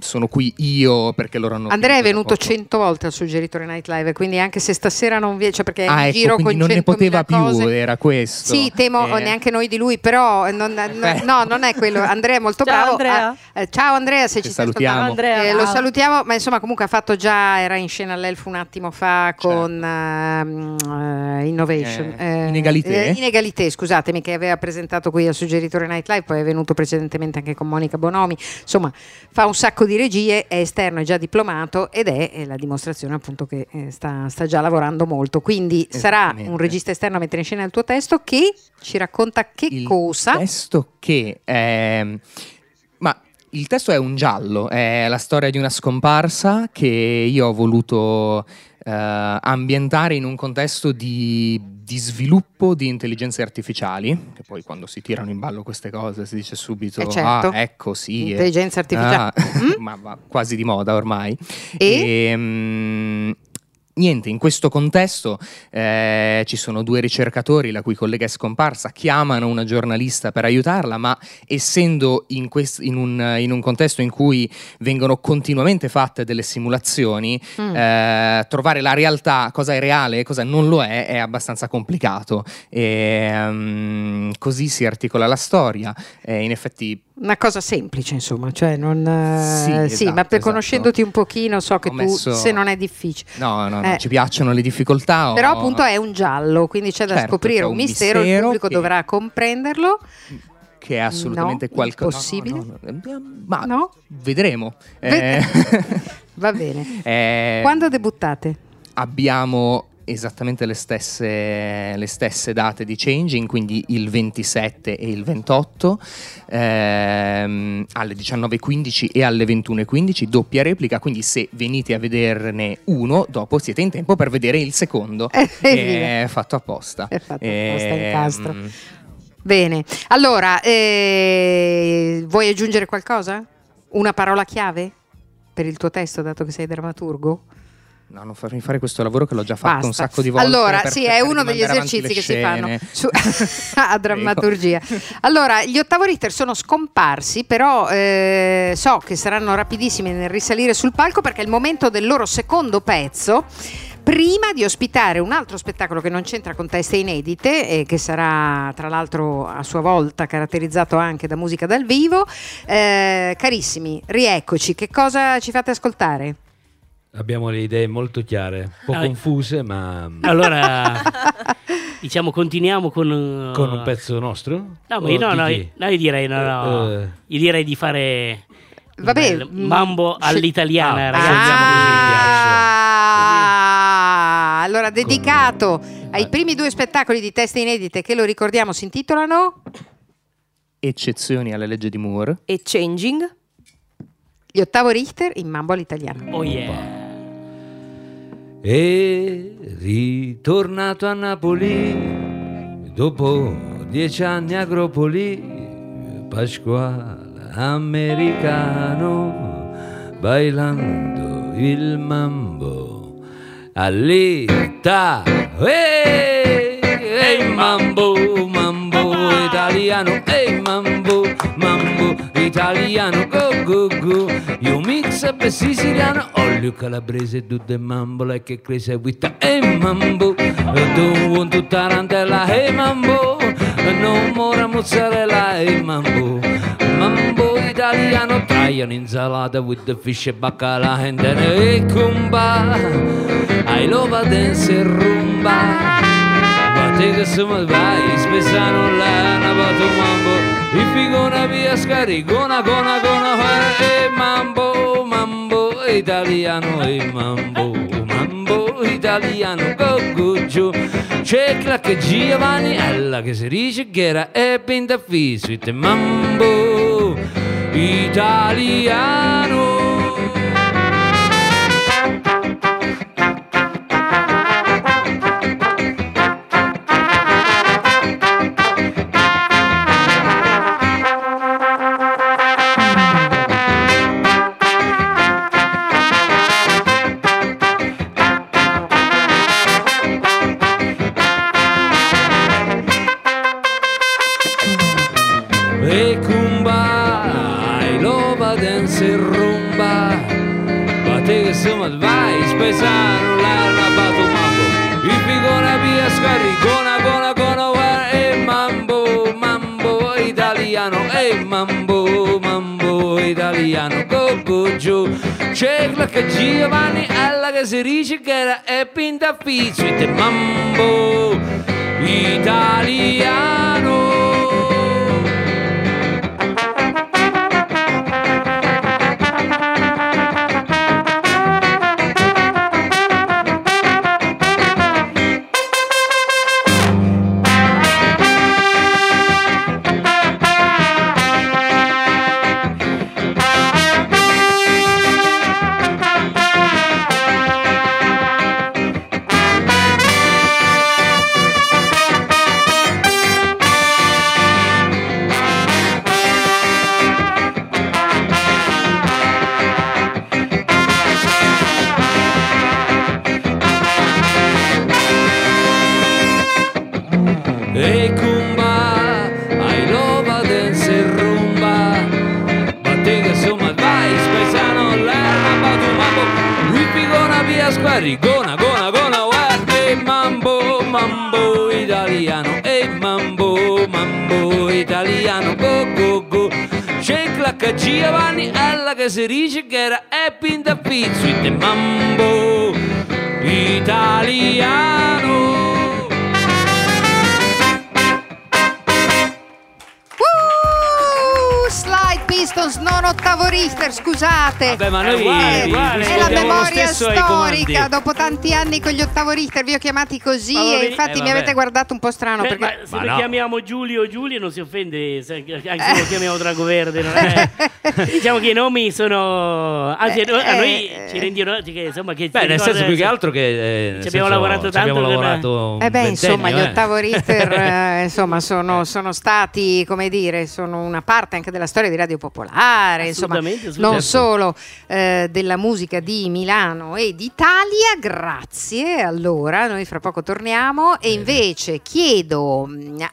S10: sono qui io perché loro hanno...
S2: Andrea è venuto
S10: poco.
S2: cento volte al Suggeritore Night Live, quindi anche se stasera non viene, cioè perché è
S10: Ah,
S2: in
S10: ecco,
S2: giro
S10: quindi
S2: con
S10: non ne poteva più,
S2: cose.
S10: era questo.
S2: Sì, temo
S10: Eh.
S2: neanche noi di lui, però non, non- no, non è quello. Andrea è molto
S8: Ciao,
S2: bravo.
S8: Andrea.
S2: Ah, eh, ciao Andrea, se
S10: Ti
S2: ci stai
S10: salutiamo.
S2: ascoltando.
S8: Andrea,
S2: Eh, lo
S8: ciao.
S2: salutiamo, ma insomma comunque ha fatto già, era in scena all'Elfo un attimo fa con ehm, eh, Innovation.
S10: Eh, Inegalité?
S2: eh, Inegalité, scusatemi, che aveva presentato qui al Suggeritore Night Live, poi è venuto precedentemente anche con Monica Bonomi. Insomma, fa un sacco di regie, è esterno, è già diplomato ed è, è la dimostrazione appunto che eh, sta, sta già lavorando molto. Quindi sarà
S10: Esattamente.
S2: un regista esterno a mettere in scena il tuo testo che ci racconta che
S10: Il
S2: cosa.
S10: testo che... ehm, ma il testo è un giallo, è la storia di una scomparsa che io ho voluto eh, ambientare in un contesto di, di sviluppo di intelligenze artificiali, che poi quando si tirano in ballo queste cose si dice subito
S2: Eh, certo.
S10: ah ecco sì, eh,
S2: Intelligenza artificiale.
S10: ah,
S2: Mm?
S10: ma va quasi di moda ormai.
S2: E?
S10: Ehm, Niente, in questo contesto eh, ci sono due ricercatori la cui collega è scomparsa, chiamano una giornalista per aiutarla, ma essendo in, quest- in, un, in un contesto in cui vengono continuamente fatte delle simulazioni,
S2: Mm.
S10: eh, trovare la realtà, cosa è reale e cosa non lo è, è abbastanza complicato. E, um, così si articola la storia. E in effetti
S2: Una cosa semplice, insomma, cioè non eh,
S10: Sì, esatto,
S2: ma per
S10: esatto.
S2: conoscendoti un pochino so che
S10: Ho
S2: tu
S10: messo-
S2: se non è difficile.
S10: no, no, no,
S2: Eh.
S10: ci piacciono le difficoltà.
S2: Però
S10: ho-
S2: appunto è un giallo, quindi c'è da
S10: Certo,
S2: scoprire
S10: c'è
S2: un
S10: un
S2: mistero, il
S10: mistero
S2: pubblico
S10: che-
S2: dovrà comprenderlo.
S10: che è assolutamente
S2: No,
S10: qualcosa.
S2: impossibile?
S10: no, no, no, ma
S2: No?
S10: vedremo.
S2: Ve-
S10: Eh,
S2: Va bene.
S10: eh,
S2: Quando debuttate?
S10: abbiamo esattamente le stesse, le stesse date di Changing, quindi il ventisette e il ventotto, ehm, alle diciannove e quindici e alle ventuno e quindici, doppia replica, quindi se venite a vederne uno, dopo siete in tempo per vedere il secondo.
S2: Eh,
S10: È fatto apposta.
S2: È fatto apposta, incastro.
S10: Ehm,
S2: Bene, allora, eh, vuoi aggiungere qualcosa? Una parola chiave per il tuo testo, dato che sei drammaturgo?
S10: No, non farmi fare questo lavoro che l'ho già fatto
S2: Basta.
S10: un sacco di volte.
S2: Allora,
S10: per
S2: sì,
S10: cercare
S2: è
S10: di
S2: uno degli
S10: mandare avanti
S2: esercizi
S10: le
S2: che si fanno
S10: scene.
S2: su- a drammaturgia. Allora, gli Ottavo Richter sono scomparsi, però eh, so che saranno rapidissimi nel risalire sul palco perché è il momento del loro secondo pezzo. Prima di ospitare un altro spettacolo che non c'entra con teste inedite e che sarà tra l'altro a sua volta caratterizzato anche da musica dal vivo, eh, carissimi, rieccoci, che cosa ci fate ascoltare?
S5: Abbiamo le idee molto chiare, un po'
S6: Ah,
S5: confuse, ma
S6: Allora, diciamo, continuiamo con... uh,
S5: con un pezzo nostro?
S6: No, ma
S5: O
S6: io, no,
S5: di
S6: no,
S5: chi?
S6: no, io direi, no, no,
S5: Eh.
S6: io direi di fare
S2: Vabbè,
S6: il mambo
S2: mm,
S6: all'italiana,
S5: ah,
S6: ragazzi.
S2: Ah, allora dedicato ai primi due spettacoli di teste inedite che lo ricordiamo si intitolano
S10: Eccezioni alla legge di Moore.
S8: E Changing.
S2: Gli Ottavo Richter in mambo all'italiano.
S6: Oh yeah.
S5: E ritornato a Napoli dopo dieci anni a Agropoli, Pasquale americano bailando il mambo all'Italia. Ehi, mambo, mambo italiano, ehi, mambo, mambo italiano, go go go. Io mix up siciliano, olio calabrese, tutte mambo like crazy with ehi, mambo, don't want to tarantella, ehi, mambo, no more mozzarella, ehi, mambo, mambo italiano, tagliano insalata with the fish e baccalà and then e comba, I love a dance e rumba. Guarda che siamo vai, spesano là, una volta mambo, il figona via scaricona, gona, gona, e mambo, mambo italiano, e mambo, mambo italiano, go, go, giù. C'è che Giovanni, ella che si dice che era e pinta fissuite, mambo italiano. E cumba, I love a dance e rumba. insomma vai, spaesano, l'hanno abbato mambo, il picona via scarri, gona, gona, gona, guarda, e mambo, mambo italiano, e mambo, mambo italiano, go, go, giù, c'è la che Giovanni, alla che si dice che era, e pinta pizzo, e te mambo italiano. Gona, gona, gona, guarda, e mambo, mambo italiano, e mambo, mambo italiano, go, go, go. C'è la che Giovanni, alla che si dice che era, e pinta pizzo, e te mambo italiano.
S2: Pistons, non ottavo Richter, scusate.
S5: Vabbè, ma noi
S2: eh,
S5: uguale,
S2: è la memoria
S5: storica.
S2: Dopo tanti anni con gli ottavo Richter vi ho chiamati così
S6: Ma
S2: e infatti
S6: eh,
S2: mi avete guardato un po' strano.
S6: Beh,
S2: perché...
S6: ma se
S2: ma
S6: lo
S2: no.
S6: chiamiamo Giulio Giulio non si offende, se, anche se lo chiamiamo Dragoverde. Non è... diciamo che i nomi sono. Anzi, a noi, a noi ci rendiamo che insomma che.
S5: Beh, nel senso più che altro che. Eh,
S6: ci abbiamo lavorato tanto.
S5: Abbiamo lavorato
S2: eh beh, insomma, gli
S5: eh.
S2: ottavo Richter eh, insomma, sono, sono stati, come dire, sono una parte anche della storia di Radio Popolare. Insomma, non solo eh, della musica di Milano e d'Italia. Grazie. Allora, noi fra poco torniamo e invece chiedo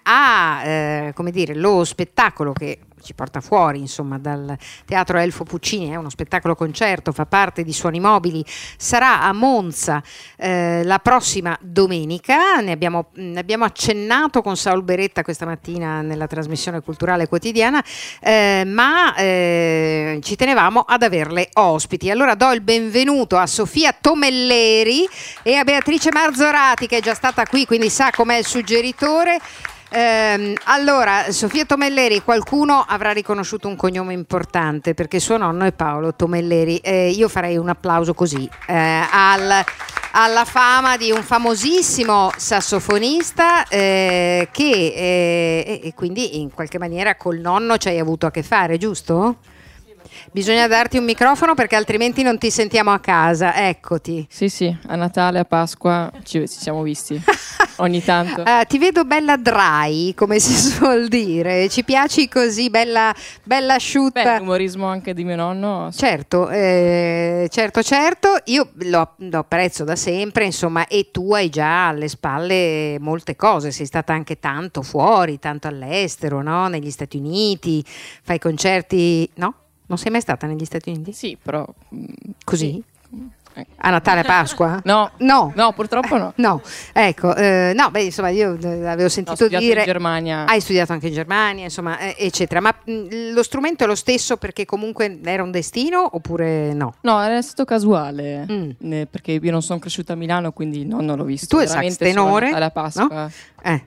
S2: a eh, come dire, lo spettacolo che ci porta fuori insomma dal Teatro Elfo Puccini, è uno spettacolo concerto, fa parte di Suoni Mobili, sarà a Monza eh, la prossima domenica, ne abbiamo, ne abbiamo accennato con Saul Beretta questa mattina nella trasmissione culturale quotidiana, eh, ma eh, ci tenevamo ad averle ospiti. Allora do il benvenuto a Sofia Tomelleri e a Beatrice Marzorati, che è già stata qui, quindi sa com'è il suggeritore. Eh, allora, Sofia Tomelleri, qualcuno avrà riconosciuto un cognome importante perché suo nonno è Paolo Tomelleri. Eh, io farei un applauso così eh, al, alla fama di un famosissimo sassofonista eh, che eh, e quindi in qualche maniera col nonno ci hai avuto a che fare, giusto? Bisogna darti un microfono perché altrimenti non ti sentiamo a casa. Eccoti.
S11: Sì, sì, a Natale, a Pasqua ci, ci siamo visti ogni tanto.
S2: Uh, ti vedo bella dry, come si suol dire. Ci piaci così, bella, bella asciutta.
S11: Beh, l'umorismo anche di mio nonno.
S2: Certo, eh, certo, certo. Io lo, lo apprezzo da sempre, insomma, e tu hai già alle spalle molte cose. Sei stata anche tanto fuori, tanto all'estero, no? Negli Stati Uniti, fai concerti, no? Non sei mai stata negli Stati Uniti?
S11: Sì, però...
S2: Così?
S11: Sì.
S2: A Natale, a Pasqua?
S11: No,
S2: no,
S11: no, purtroppo no.
S2: No, ecco, eh, no, beh, insomma, io avevo sentito
S11: dire...
S2: dire...
S11: in Germania.
S2: Hai studiato anche in Germania, insomma, eh, eccetera. Ma mh, lo strumento è lo stesso perché comunque era un destino oppure no?
S11: No, era stato casuale,
S2: mm.
S11: eh, perché io non sono cresciuta a Milano, quindi non, non l'ho visto.
S2: Tu sei sax tenore?
S11: Alla Pasqua.
S2: No? Eh.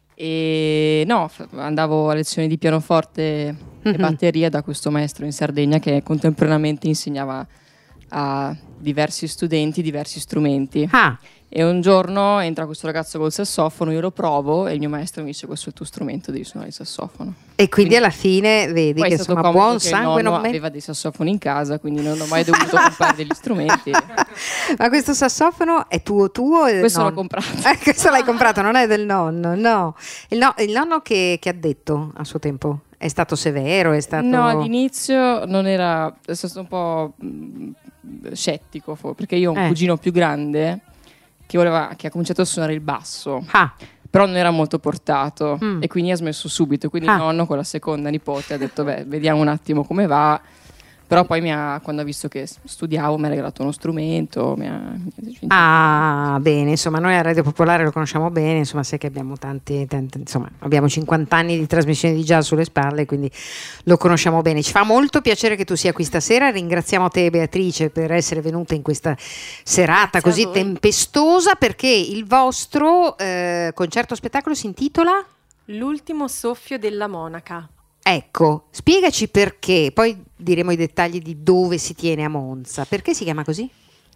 S11: E no, andavo a lezioni di pianoforte e
S2: mm-hmm.
S11: batteria da questo maestro in Sardegna che contemporaneamente insegnava a diversi studenti diversi strumenti.
S2: Ah.
S11: E un giorno entra questo ragazzo col sassofono, io lo provo e il mio maestro mi dice: questo è il tuo strumento, devi suonare il sassofono.
S2: E quindi, quindi alla fine vedi che insomma buon sangue
S11: non
S2: non me...
S11: aveva dei sassofoni in casa, quindi non ho mai dovuto comprare degli strumenti.
S2: Ma questo sassofono è tuo tuo?
S11: Questo
S2: no?
S11: l'ho comprato.
S2: Eh, questo l'hai comprato, non è del nonno, no. Il, no, il nonno che, che ha detto a suo tempo? È stato severo? È stato...
S11: No, all'inizio non era, è stato un po' mh, scettico, perché io ho un
S2: eh.
S11: cugino più grande che, voleva, che ha cominciato a suonare il basso,
S2: ah.
S11: però non era molto portato
S2: mm.
S11: e quindi ha smesso subito. Quindi
S2: ah.
S11: il nonno con la seconda nipote ha detto: beh, vediamo un attimo come va. Però poi mi ha, quando ha visto che studiavo mi ha regalato uno strumento. Mi ha...
S2: Ah, bene, insomma, noi a Radio Popolare lo conosciamo bene, insomma, sai che abbiamo tanti, tanti insomma, abbiamo cinquanta anni di trasmissione di jazz sulle spalle, quindi lo conosciamo bene. Ci fa molto piacere che tu sia qui stasera. Ringraziamo te, Beatrice, per essere venuta in questa serata
S8: Grazie
S2: così tempestosa, perché il vostro eh, concerto spettacolo si intitola
S8: L'ultimo soffio della monaca.
S2: Ecco, spiegaci perché, poi diremo i dettagli di dove si tiene a Monza. Perché si chiama così?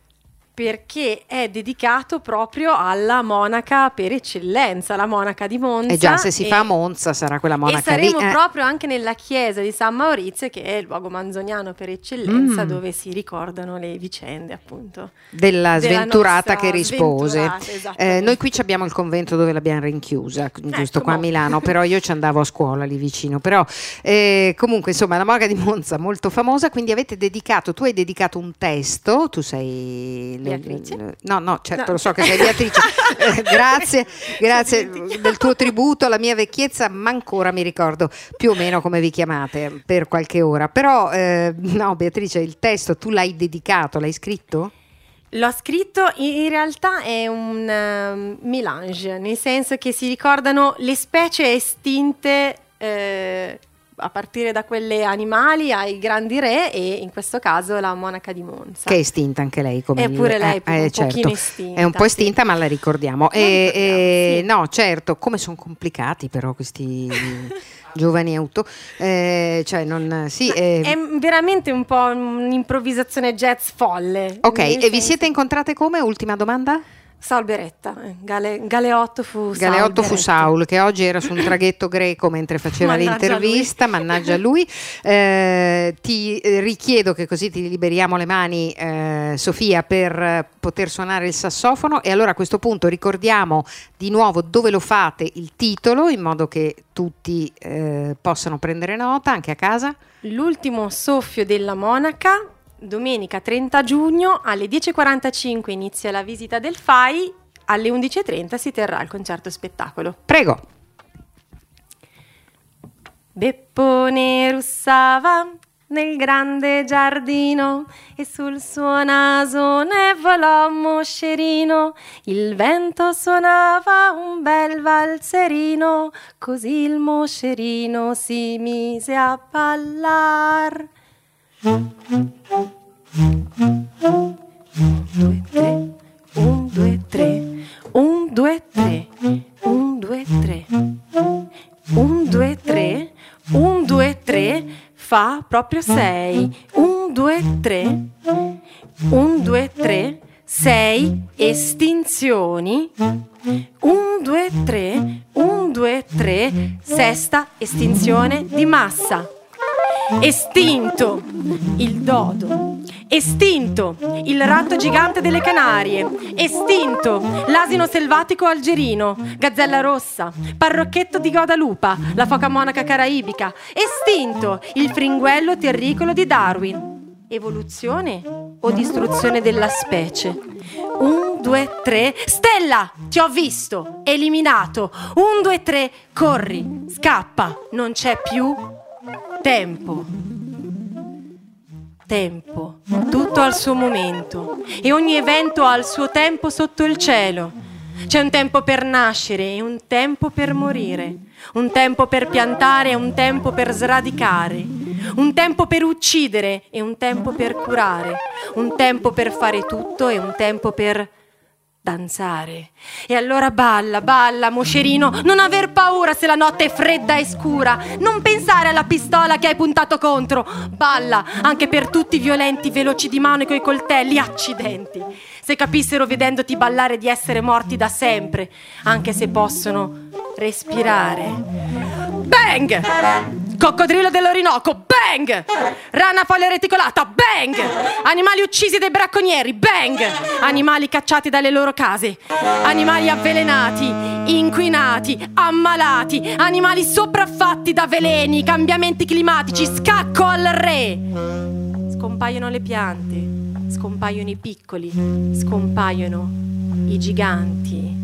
S8: Perché è dedicato proprio alla monaca per eccellenza, la monaca di Monza.
S2: Eh già, se si
S8: e,
S2: fa a Monza sarà quella monaca
S8: e saremo
S2: lì. Eh.
S8: proprio anche nella chiesa di San Maurizio, che è il luogo manzoniano per eccellenza,
S2: Mm.
S8: dove si ricordano le vicende, appunto,
S2: Della sventurata
S8: nostra
S2: che rispose.
S8: sventurata,
S2: Eh,
S8: esattamente.
S2: noi qui ci abbiamo il convento dove l'abbiamo rinchiusa, giusto
S8: Ecco,
S2: qua a
S8: mo.
S2: Milano, però io ci andavo a scuola lì vicino. Però eh, comunque, insomma, la monaca di Monza molto famosa, quindi avete dedicato, tu hai dedicato un testo, tu sei le-
S8: Beatrice?
S2: le- no, no, certo,
S8: No.
S2: lo so che sei Beatrice. Eh, grazie, grazie del tuo tributo alla mia vecchiezza, ma ancora mi ricordo più o meno come vi chiamate per qualche ora. Però eh, no, Beatrice, il testo tu l'hai dedicato, l'hai scritto?
S8: L'ho scritto, in in realtà è un ehm, mélange, nel senso che si ricordano le specie estinte, eh, a partire da quelle animali ai grandi re, e in questo caso la monaca di Monza.
S2: Che è estinta anche lei, come
S8: Eppure
S2: il-
S8: lei è un
S2: certo.
S8: pochino estinta,
S2: È un po'
S8: sì.
S2: estinta, ma la ricordiamo.
S8: La
S2: E-
S8: ricordiamo,
S2: e-
S8: sì.
S2: No, certo, come sono complicati però questi giovani auto. Eh, cioè, non, sì, eh,
S8: È veramente un po' un'improvvisazione jazz folle.
S2: ok,
S8: nel
S2: e vi
S8: senso-
S2: siete incontrate come? Ultima domanda?
S8: Saul Beretta, eh, Gale- Galeotto fu Saul
S2: Galeotto fu
S8: Beretta.
S2: Saul, che oggi era su un traghetto greco mentre faceva
S8: Mannaggia
S2: l'intervista, mannaggia lui. Eh, ti eh, richiedo che così ti liberiamo le mani, eh, Sofia, per eh, poter suonare il sassofono, e allora a questo punto ricordiamo di nuovo dove lo fate, il titolo, in modo che tutti eh, possano prendere nota anche a casa.
S8: L'ultimo soffio della monaca, domenica trenta giugno alle dieci e quarantacinque inizia la visita del F A I, alle undici e trenta si terrà il concerto spettacolo.
S2: Prego.
S8: Beppone russava nel grande giardino e sul suo naso ne volò un moscerino. Il vento suonava un bel valzerino, così il moscerino si mise a ballar. Un, due, tre, un, due, tre, un, due, tre, un, due, tre, un, due, tre, un, due, tre, fa proprio sei. Un, due, tre, un, due, tre, sei estinzioni. Un, due, tre, un, due, tre, sesta estinzione di massa. Estinto il dodo, estinto il ratto gigante delle Canarie, estinto l'asino selvatico algerino, gazzella rossa, parrocchetto di Guadalupa, la foca monaca caraibica, estinto il fringuello terricolo di Darwin. Evoluzione o distruzione della specie? Un, due, tre, Stella! Ti ho visto! Eliminato! Un, due, tre, corri! Scappa! Non c'è più tempo. Tempo. Tutto al suo momento. E ogni evento ha il suo tempo sotto il cielo. C'è un tempo per nascere e un tempo per morire. Un tempo per piantare e un tempo per sradicare. Un tempo per uccidere e un tempo per curare. Un tempo per fare tutto e un tempo per danzare. E allora balla, balla, moscerino, non aver paura se la notte è fredda e scura, non pensare alla pistola che hai puntato contro. Balla anche per tutti i violenti, veloci di mano e coi coltelli, accidenti. Se capissero vedendoti ballare di essere morti da sempre, anche se possono respirare. Bang! Coccodrillo dell'Orinoco, bang! Rana foglia reticolata, bang! Animali uccisi dai bracconieri, bang! Animali cacciati dalle loro case, animali avvelenati, inquinati, ammalati, animali sopraffatti da veleni, cambiamenti climatici, scacco al re! Scompaiono le piante, scompaiono i piccoli, scompaiono i giganti.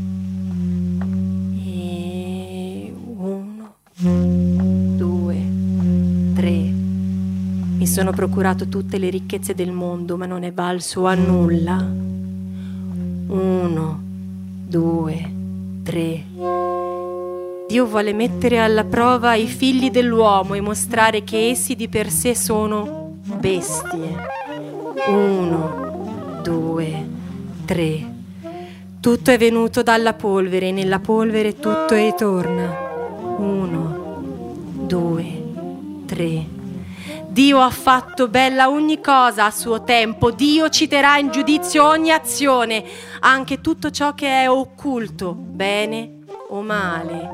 S8: E uno, due, tre. Mi sono procurato tutte le ricchezze del mondo, ma non è valso a nulla. Uno, due, tre. Dio vuole mettere alla prova i figli dell'uomo e mostrare che essi di per sé sono bestie. Uno, due, tre. Tutto è venuto dalla polvere e nella polvere tutto ritorna. Uno, due, tre. Dio ha fatto bella ogni cosa a suo tempo. Dio citerà in giudizio ogni azione, anche tutto ciò che è occulto, bene o male.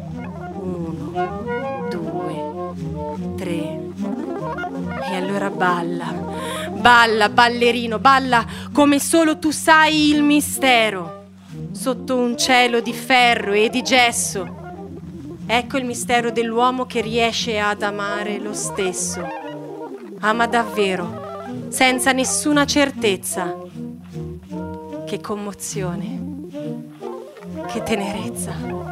S8: Uno, due, tre. E allora balla, balla, ballerino, balla come solo tu sai il mistero. Sotto un cielo di ferro e di gesso. Ecco il mistero dell'uomo che riesce ad amare lo stesso. Ama davvero, senza nessuna certezza. Che commozione, che tenerezza.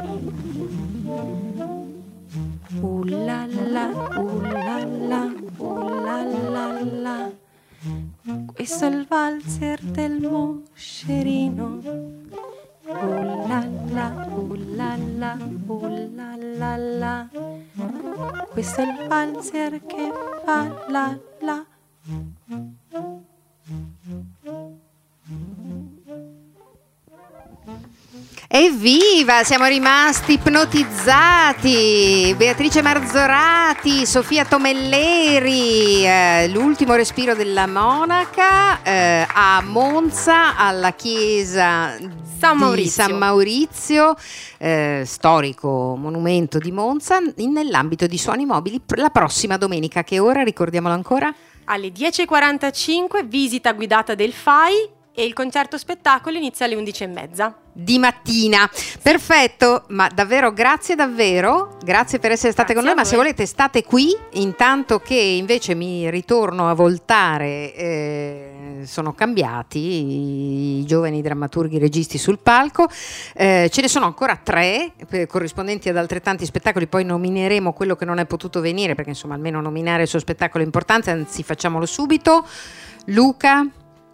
S8: Uh la la, uh la la, uh la la la. Questo è il valzer del moscerino. Uh la la, uh la la, uh la la la. Questo è il valzer che fa la la.
S2: Evviva, siamo rimasti ipnotizzati. Beatrice Marzorati, Sofia Tomelleri, eh, l'ultimo respiro della monaca eh, a Monza, alla chiesa
S8: San Maurizio,
S2: di San Maurizio eh, storico monumento di Monza, in- nell'ambito di Suoni Mobili, pr- la prossima domenica. Che ora, ricordiamolo ancora?
S8: Alle dieci e quarantacinque visita guidata del F A I e il concerto spettacolo inizia alle undici e mezza.
S2: Di mattina, perfetto, ma davvero grazie davvero, grazie per essere state
S8: Grazie
S2: con noi,
S8: a
S2: ma se
S8: voi.
S2: volete state qui, intanto che invece mi ritorno a voltare, eh, sono cambiati i giovani drammaturghi registi sul palco, eh, ce ne sono ancora tre eh, corrispondenti ad altrettanti spettacoli, poi nomineremo quello che non è potuto venire, perché insomma almeno nominare il suo spettacolo è importante, anzi facciamolo subito. Luca?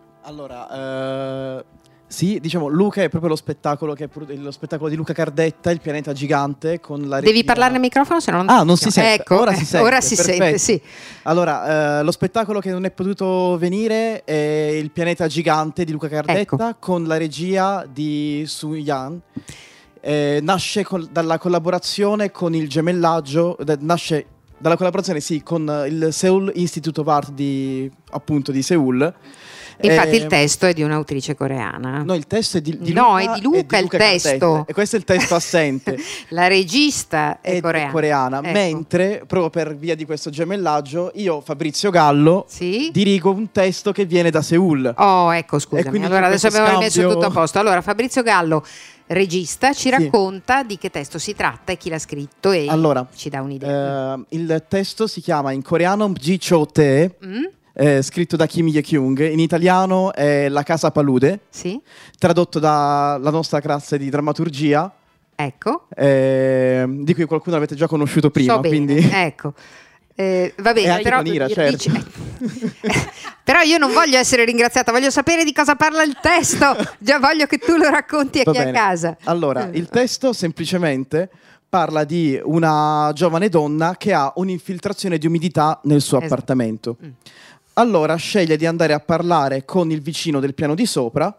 S12: Allora, eh, sì, diciamo, Luca è proprio lo spettacolo che è pur- lo spettacolo di Luca Cardetta, Il pianeta gigante, con la
S2: Devi
S12: regia-
S2: parlare al microfono, se no non
S12: Ah, non si sente.
S2: Ecco,
S12: ora si
S2: eh,
S12: sente.
S2: ora si
S12: perfetto.
S2: sente, sì.
S12: Allora, eh, lo spettacolo che non è potuto venire è Il pianeta gigante di Luca Cardetta,
S2: Ecco.
S12: con la regia di Su Yan. Eh, nasce col- dalla collaborazione con il gemellaggio, da- nasce dalla collaborazione, sì, con il Seoul Institute of Art di, appunto, di Seoul.
S2: Infatti
S12: Eh,
S2: il testo è di un'autrice coreana.
S12: No, il testo è di, di
S2: No,
S12: Luca
S2: è di Luca
S12: e
S2: il
S12: Cardetta.
S2: testo.
S12: E questo è il testo assente.
S2: La regista è,
S12: È
S2: coreana.
S12: coreana,
S2: Ecco.
S12: mentre proprio per via di questo gemellaggio io, Fabrizio Gallo,
S2: Sì?
S12: dirigo un testo che viene da Seoul.
S2: Oh, ecco, scusami.
S12: quindi
S2: Allora
S12: c'è
S2: adesso
S12: questo
S2: abbiamo rimesso
S12: scambio-
S2: tutto a posto. Allora, Fabrizio Gallo, regista, ci
S12: Sì.
S2: racconta di che testo si tratta e chi l'ha scritto e
S12: Allora,
S2: ci dà un'idea.
S12: eh, il testo si chiama in coreano Mji Cho Te,
S2: Mm?
S12: eh, scritto da Kim Ye-kyung, in italiano è La casa palude,
S2: Sì?
S12: tradotto dalla nostra classe di drammaturgia,
S2: Ecco.
S12: eh, di cui qualcuno avete già conosciuto prima,
S2: so bene.
S12: quindi...
S2: Ecco. Eh, va bene,
S12: E anche
S2: però,
S12: con Ira, certo.
S2: dice- però io non voglio essere ringraziata, voglio sapere di cosa parla il testo. Già voglio che tu lo racconti a
S12: Va
S2: chi è a
S12: bene.
S2: casa.
S12: Allora, il testo semplicemente parla di una giovane donna che ha un'infiltrazione di umidità nel suo
S2: Esatto.
S12: appartamento.
S2: Mm.
S12: Allora sceglie di andare a parlare con il vicino del piano di sopra.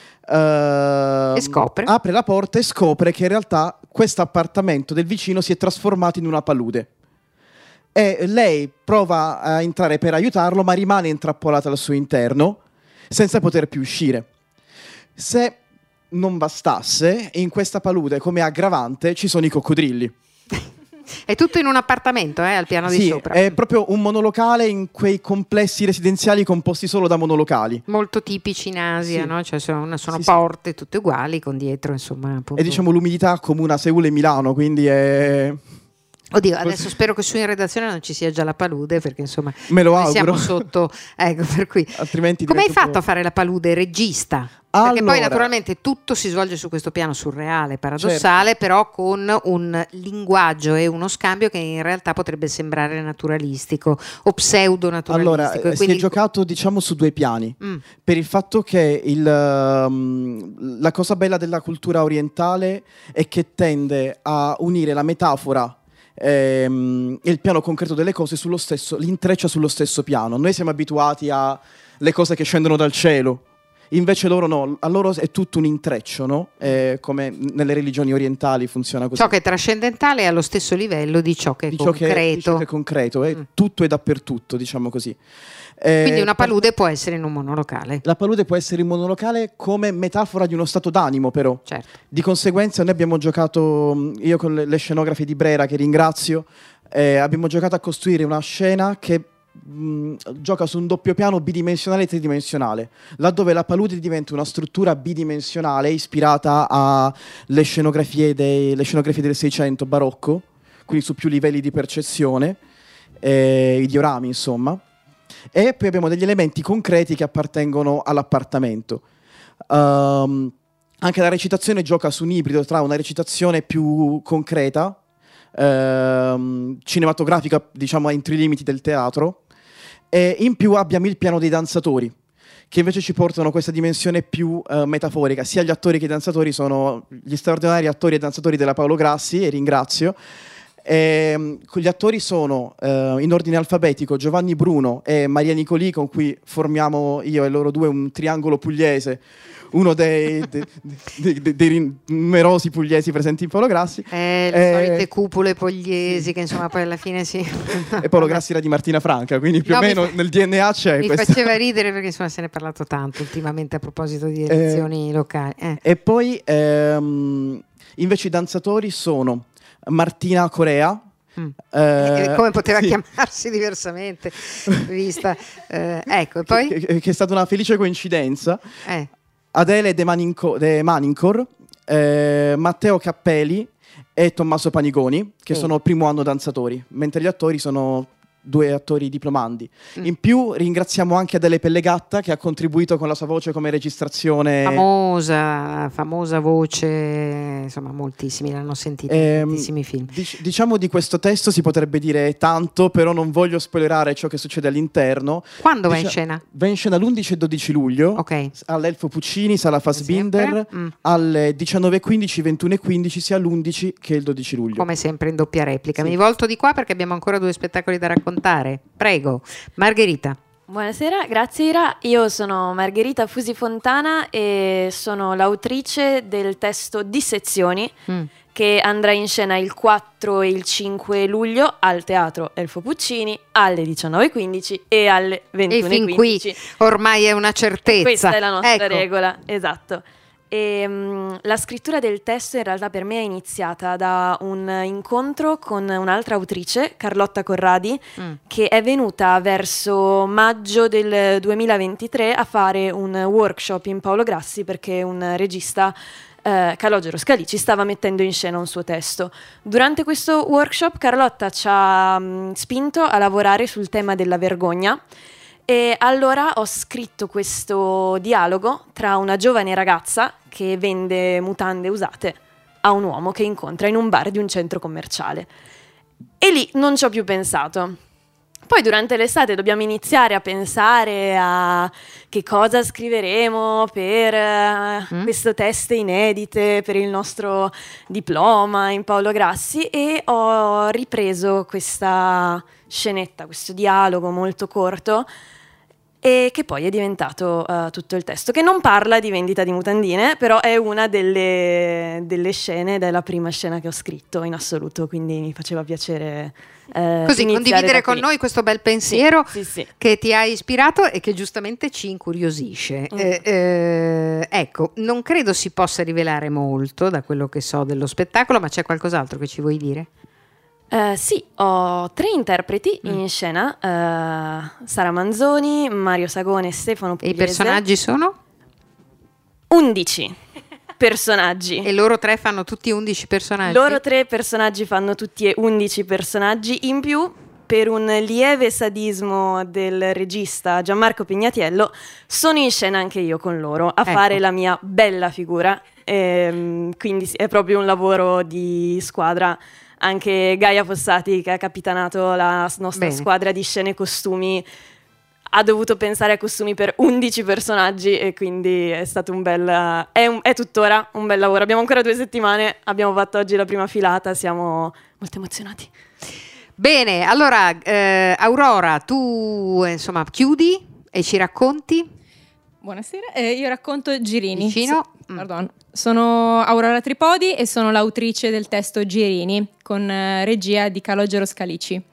S12: ehm,
S2: E scopre.
S12: Apre la porta e scopre che in realtà questo appartamento del vicino si è trasformato in una palude. E lei prova a entrare per aiutarlo, ma rimane intrappolata al suo interno senza poter più uscire. Se non bastasse, in questa palude come aggravante ci sono i coccodrilli.
S2: È tutto in un appartamento, eh, al piano di
S12: Sì,
S2: sopra.
S12: è proprio un monolocale in quei complessi residenziali composti solo da monolocali.
S2: Molto tipici in Asia,
S12: Sì.
S2: no? Cioè sono, sono
S12: Sì, sì.
S2: porte tutte uguali con dietro, insomma, appunto.
S12: E diciamo l'umidità comune a Seul e Milano, quindi è...
S2: Oddio, adesso spero che su in redazione non ci sia già la palude, perché insomma
S12: me lo
S2: noi
S12: auguro.
S2: siamo sotto, ecco, per cui.
S12: Altrimenti
S2: come hai
S12: diventa un
S2: fatto
S12: po'-
S2: a fare la palude regista? Perché
S12: Allora-
S2: poi naturalmente tutto si svolge su questo piano surreale, paradossale, però con un linguaggio e uno scambio che in realtà potrebbe sembrare naturalistico o pseudo naturalistico.
S12: Allora, eh,
S2: e quindi
S12: si è giocato diciamo su due piani,
S2: Mm.
S12: per il fatto che il, um, la cosa bella della cultura orientale è che tende a unire la metafora ehm, e il piano concreto delle cose sullo stesso, li intreccia sullo stesso piano. Noi siamo abituati alle cose che scendono dal cielo, invece loro no, a loro è tutto un intreccio, no? Eh, come nelle religioni orientali funziona così.
S2: ciò che è trascendentale è allo stesso livello di ciò che è
S12: Di ciò che,
S2: concreto.
S12: di ciò che è concreto, è tutto e dappertutto, diciamo così. Eh,
S2: Quindi una palude può essere in un monolocale.
S12: La palude può essere in monolocale come metafora di uno stato d'animo, però.
S2: Certo.
S12: Di conseguenza noi abbiamo giocato, mh, io con le, le scenografe di Brera, che ringrazio, eh, abbiamo giocato a costruire una scena che mh, gioca su un doppio piano bidimensionale e tridimensionale, laddove la palude diventa una struttura bidimensionale ispirata alle scenografie, dei, le scenografie del Seicento barocco, quindi su più livelli di percezione, eh, i diorami insomma. E poi abbiamo degli elementi concreti che appartengono all'appartamento. Um, anche la recitazione gioca su un ibrido tra una recitazione più concreta, ehm, cinematografica, diciamo entro i limiti del teatro, e in più abbiamo il piano dei danzatori, che invece ci portano questa dimensione più eh, metaforica. Sia gli attori che i danzatori sono gli straordinari attori e danzatori della Paolo Grassi, e ringrazio. E, gli attori sono eh, in ordine alfabetico Giovanni Bruno e Maria Nicolì, con cui formiamo io e loro due un triangolo pugliese, uno dei, dei, dei, dei, dei numerosi pugliesi presenti in Paolo Grassi.
S2: Eh, le
S12: Eh,
S2: solite cupole pugliesi che insomma poi alla fine si...
S12: e Paolo Grassi era di Martina Franca, quindi più
S2: No,
S12: o
S2: mi
S12: meno
S2: fa-
S12: nel D N A c'è
S2: Mi
S12: questa.
S2: faceva ridere perché insomma se ne è parlato tanto ultimamente a proposito di elezioni locali. Eh.
S12: E poi ehm, invece i danzatori sono Martina Corea.
S2: Mm.
S12: eh,
S2: E come poteva
S12: sì,
S2: chiamarsi diversamente vista eh, ecco e poi
S12: che, che è stata una felice coincidenza.
S2: eh.
S12: Adele De, Maninco, De Manincor, eh, Matteo Cappelli e Tommaso Panigoni, che
S2: Oh.
S12: sono primo anno danzatori, mentre gli attori sono due attori diplomandi.
S2: Mm.
S12: In più ringraziamo anche Adele Pellegatta, che ha contribuito con la sua voce come registrazione.
S2: famosa famosa voce, insomma moltissimi l'hanno sentita in
S12: Ehm,
S2: tantissimi film.
S12: dic- diciamo di questo testo si potrebbe dire tanto, però non voglio spoilerare ciò che succede all'interno.
S2: Quando va in
S12: Dicia-
S2: scena?
S12: Va in scena l'undici e dodici luglio,
S2: Ok.
S12: all'Elfo Puccini, Sala Fassbinder,
S2: sempre? Mm.
S12: alle diciannove e quindici, ventuno e quindici, sia l'undici che il dodici luglio.
S2: Come sempre in doppia replica.
S12: Sì.
S2: Mi volto di qua perché abbiamo ancora due spettacoli da raccontare. Prego, Margherita.
S13: Buonasera, grazie Ira. Io sono Margherita Fusi Fontana e sono l'autrice del testo Dissezioni,
S2: Mm.
S13: che andrà in scena il quattro e il cinque luglio al Teatro Elfo Puccini alle diciannove e quindici e alle
S2: E
S13: ventuno e
S2: fin qui
S13: quindici.
S2: ormai è una certezza.
S13: Questa è la nostra
S2: Ecco.
S13: regola, esatto. E, mm, la scrittura del testo in realtà per me è iniziata da un incontro con un'altra autrice, Carlotta Corradi,
S2: Mm.
S13: che è venuta verso maggio del duemilaventitré a fare un workshop in Paolo Grassi perché un regista, eh, Calogero Scalici, stava mettendo in scena un suo testo. Durante questo workshop Carlotta ci ha mm, spinto a lavorare sul tema della vergogna. E allora ho scritto questo dialogo tra una giovane ragazza che vende mutande usate a un uomo che incontra in un bar di un centro commerciale. E lì non ci ho più pensato. Poi durante l'estate dobbiamo iniziare a pensare a che cosa scriveremo per eh,
S2: Mm.
S13: questo test inedite, per il nostro diploma in Paolo Grassi, e ho ripreso questa scenetta, questo dialogo molto corto, e che poi è diventato eh, tutto il testo, che non parla di vendita di mutandine, però è una delle, delle scene ed è la prima scena che ho scritto in assoluto, quindi mi faceva piacere eh,
S2: Così
S13: iniziare
S2: condividere
S13: da
S2: con
S13: qui.
S2: noi questo bel pensiero
S13: Sì, sì, sì.
S2: che ti ha ispirato e che giustamente ci incuriosisce.
S13: Mm.
S2: Eh, eh, ecco, non credo si possa rivelare molto da quello che so dello spettacolo, ma c'è qualcos'altro che ci vuoi dire?
S13: Eh, sì, ho tre interpreti
S2: Mm.
S13: in scena, eh, Sara Manzoni, Mario Sagone e Stefano
S2: E i
S13: Pugliese.
S2: personaggi sono?
S13: undici personaggi.
S2: E loro tre fanno tutti undici personaggi?
S13: Loro tre personaggi fanno tutti e undici personaggi. In più, per un lieve sadismo del regista Gianmarco Pignatiello, sono in scena anche io con loro a
S2: Ecco.
S13: fare la mia bella figura. Ehm, quindi sì, è proprio un lavoro di squadra. Anche Gaia Fossati, che ha capitanato la nostra
S2: Bene.
S13: squadra di scene e costumi, ha dovuto pensare a costumi per undici personaggi e quindi è stato un bel... È, un, è tuttora un bel lavoro. Abbiamo ancora due settimane, abbiamo fatto oggi la prima filata, siamo molto emozionati.
S2: Bene, allora eh, Aurora, tu eh, insomma chiudi e ci racconti?
S14: Buonasera, eh, io racconto Girini.
S2: Vicino.
S14: So- pardon. Sono Aurora Tripodi e sono l'autrice del testo Girini, con eh, regia di Calogero Scalici.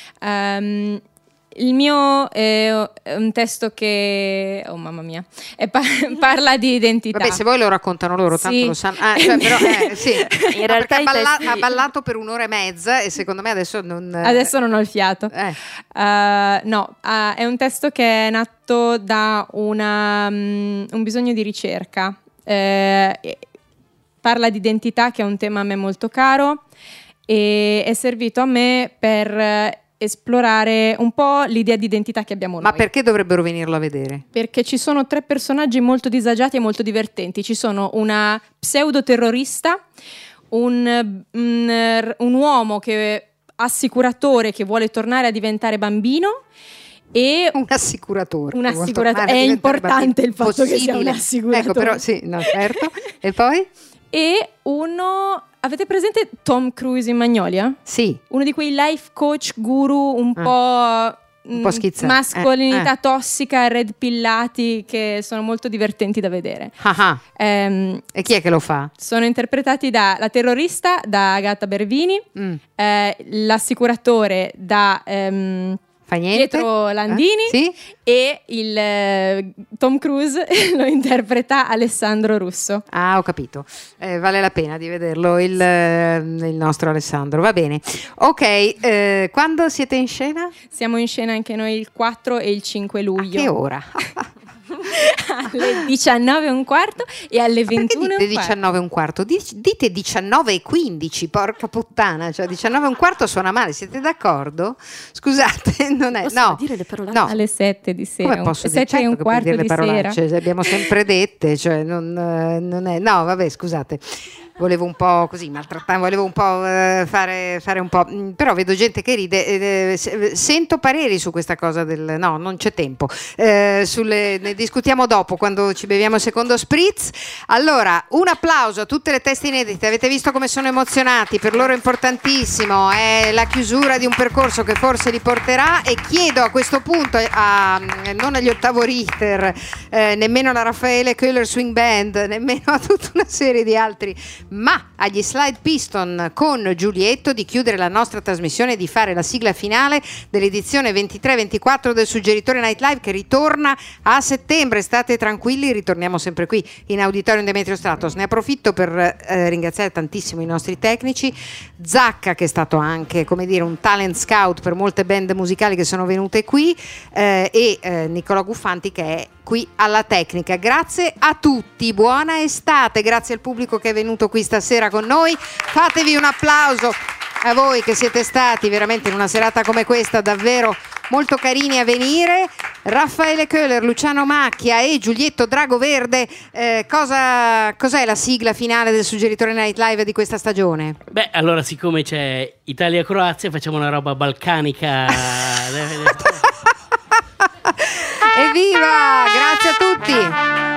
S14: Ehm, il mio è un testo che, oh mamma mia, è pa- parla di identità.
S2: Vabbè, se vuoi lo raccontano loro, tanto
S14: Sì.
S2: lo sanno. Ah, cioè, però, eh, sì.
S13: In
S2: No,
S13: realtà
S2: perché ha,
S13: i
S2: balla-
S13: testi-
S2: ha ballato per un'ora e mezza e secondo me adesso non...
S14: Adesso non ho il fiato.
S2: Eh.
S14: Uh, no, uh, è un testo che è nato da una, um, un bisogno di ricerca. Eh, parla di identità, che è un tema a me molto caro, e è servito a me per eh, esplorare un po' l'idea di identità che abbiamo
S2: Ma
S14: noi.
S2: perché dovrebbero venirlo a vedere?
S14: Perché ci sono tre personaggi molto disagiati e molto divertenti. Ci sono una pseudo-terrorista, un, un, un uomo che assicuratore che vuole tornare a diventare bambino e
S2: un assicuratore.
S14: Un
S2: che vuole
S14: assicuratore.
S2: tornare a
S14: È
S2: diventare
S14: importante il fatto che sia un
S2: possibile.
S14: assicuratore.
S2: Ecco, però sì, no, certo. E poi?
S14: E uno... Avete presente Tom Cruise in Magnolia?
S2: Sì.
S14: Uno di quei life coach guru un
S2: Ah.
S14: po'...
S2: Un po' schizzati.
S14: mascolinità
S2: Eh, eh.
S14: tossica, red pillati, che sono molto divertenti da vedere.
S2: Ah, ah.
S14: Ehm,
S2: E chi è che lo fa?
S14: sono interpretati da la terrorista da Agata Bervini,
S2: Mm.
S14: eh, l'assicuratore da ehm,
S2: Fa niente?
S14: Pietro Landini
S2: Eh? Sì?
S14: e il eh, Tom Cruise lo interpreta Alessandro Russo.
S2: Ah, ho capito. Eh, vale la pena di vederlo il, eh, il nostro Alessandro. Va bene. Ok, eh, quando siete in scena?
S14: Siamo in scena anche noi il quattro e il cinque luglio.
S2: A che ora?
S14: Alle diciannove e un quarto e alle ventuno
S2: Dite
S14: e un quarto.
S2: diciannove e un quarto, Dic- dite diciannove e quindici, porca puttana, cioè diciannove e un quarto suona male, siete d'accordo? Scusate, non è,
S13: Possiamo
S2: no,
S13: dire le parole?
S2: no.
S14: Alle sette di sera.
S2: Come posso dire?
S14: sette e
S2: Certo
S14: un
S2: che puoi
S14: quarto
S2: dire le
S14: di sera.
S2: parolacce, le abbiamo sempre dette, cioè non, eh, non è, no vabbè scusate, volevo un po' così maltrattare, volevo un po' eh, fare, fare un po', mm, però vedo gente che ride, eh, se- sento pareri su questa cosa del, no non c'è tempo, eh, sulle, ne discutiamo dopo quando ci beviamo il secondo spritz. Allora un applauso a tutte le teste inedite, avete visto come sono emozionati, per loro è importantissimo, è la chiusura di un percorso che forse li porterà, e chiedo a questo punto a, non agli Ottavo Richter, eh, nemmeno alla Raffaele Köhler Swing Band, nemmeno a tutta una serie di altri, ma agli Slide Piston con Giulietto di chiudere la nostra trasmissione e di fare la sigla finale dell'edizione ventitré ventiquattro del Suggeritore Night Live, che ritorna a settembre. State tranquilli, ritorniamo sempre qui in Auditorium Demetrio Stratos. Ne approfitto per eh, ringraziare tantissimo i nostri tecnici, Zacca che è stato anche, come dire, un talent scout per molte band musicali che sono venute qui, eh, e eh, Nicola Guffanti che è qui alla tecnica. Grazie a tutti, buona estate, grazie al pubblico che è venuto qui stasera con noi, fatevi un applauso a voi che siete stati veramente in una serata come questa davvero molto carini a venire. Raffaele Köhler, Luciano Macchia e Giulietto Dragoverde, eh, cosa, cos'è la sigla finale del Suggeritore Night Live di questa stagione?
S6: Beh, allora siccome c'è Italia-Croazia facciamo una roba balcanica.
S2: Evviva! Grazie a tutti!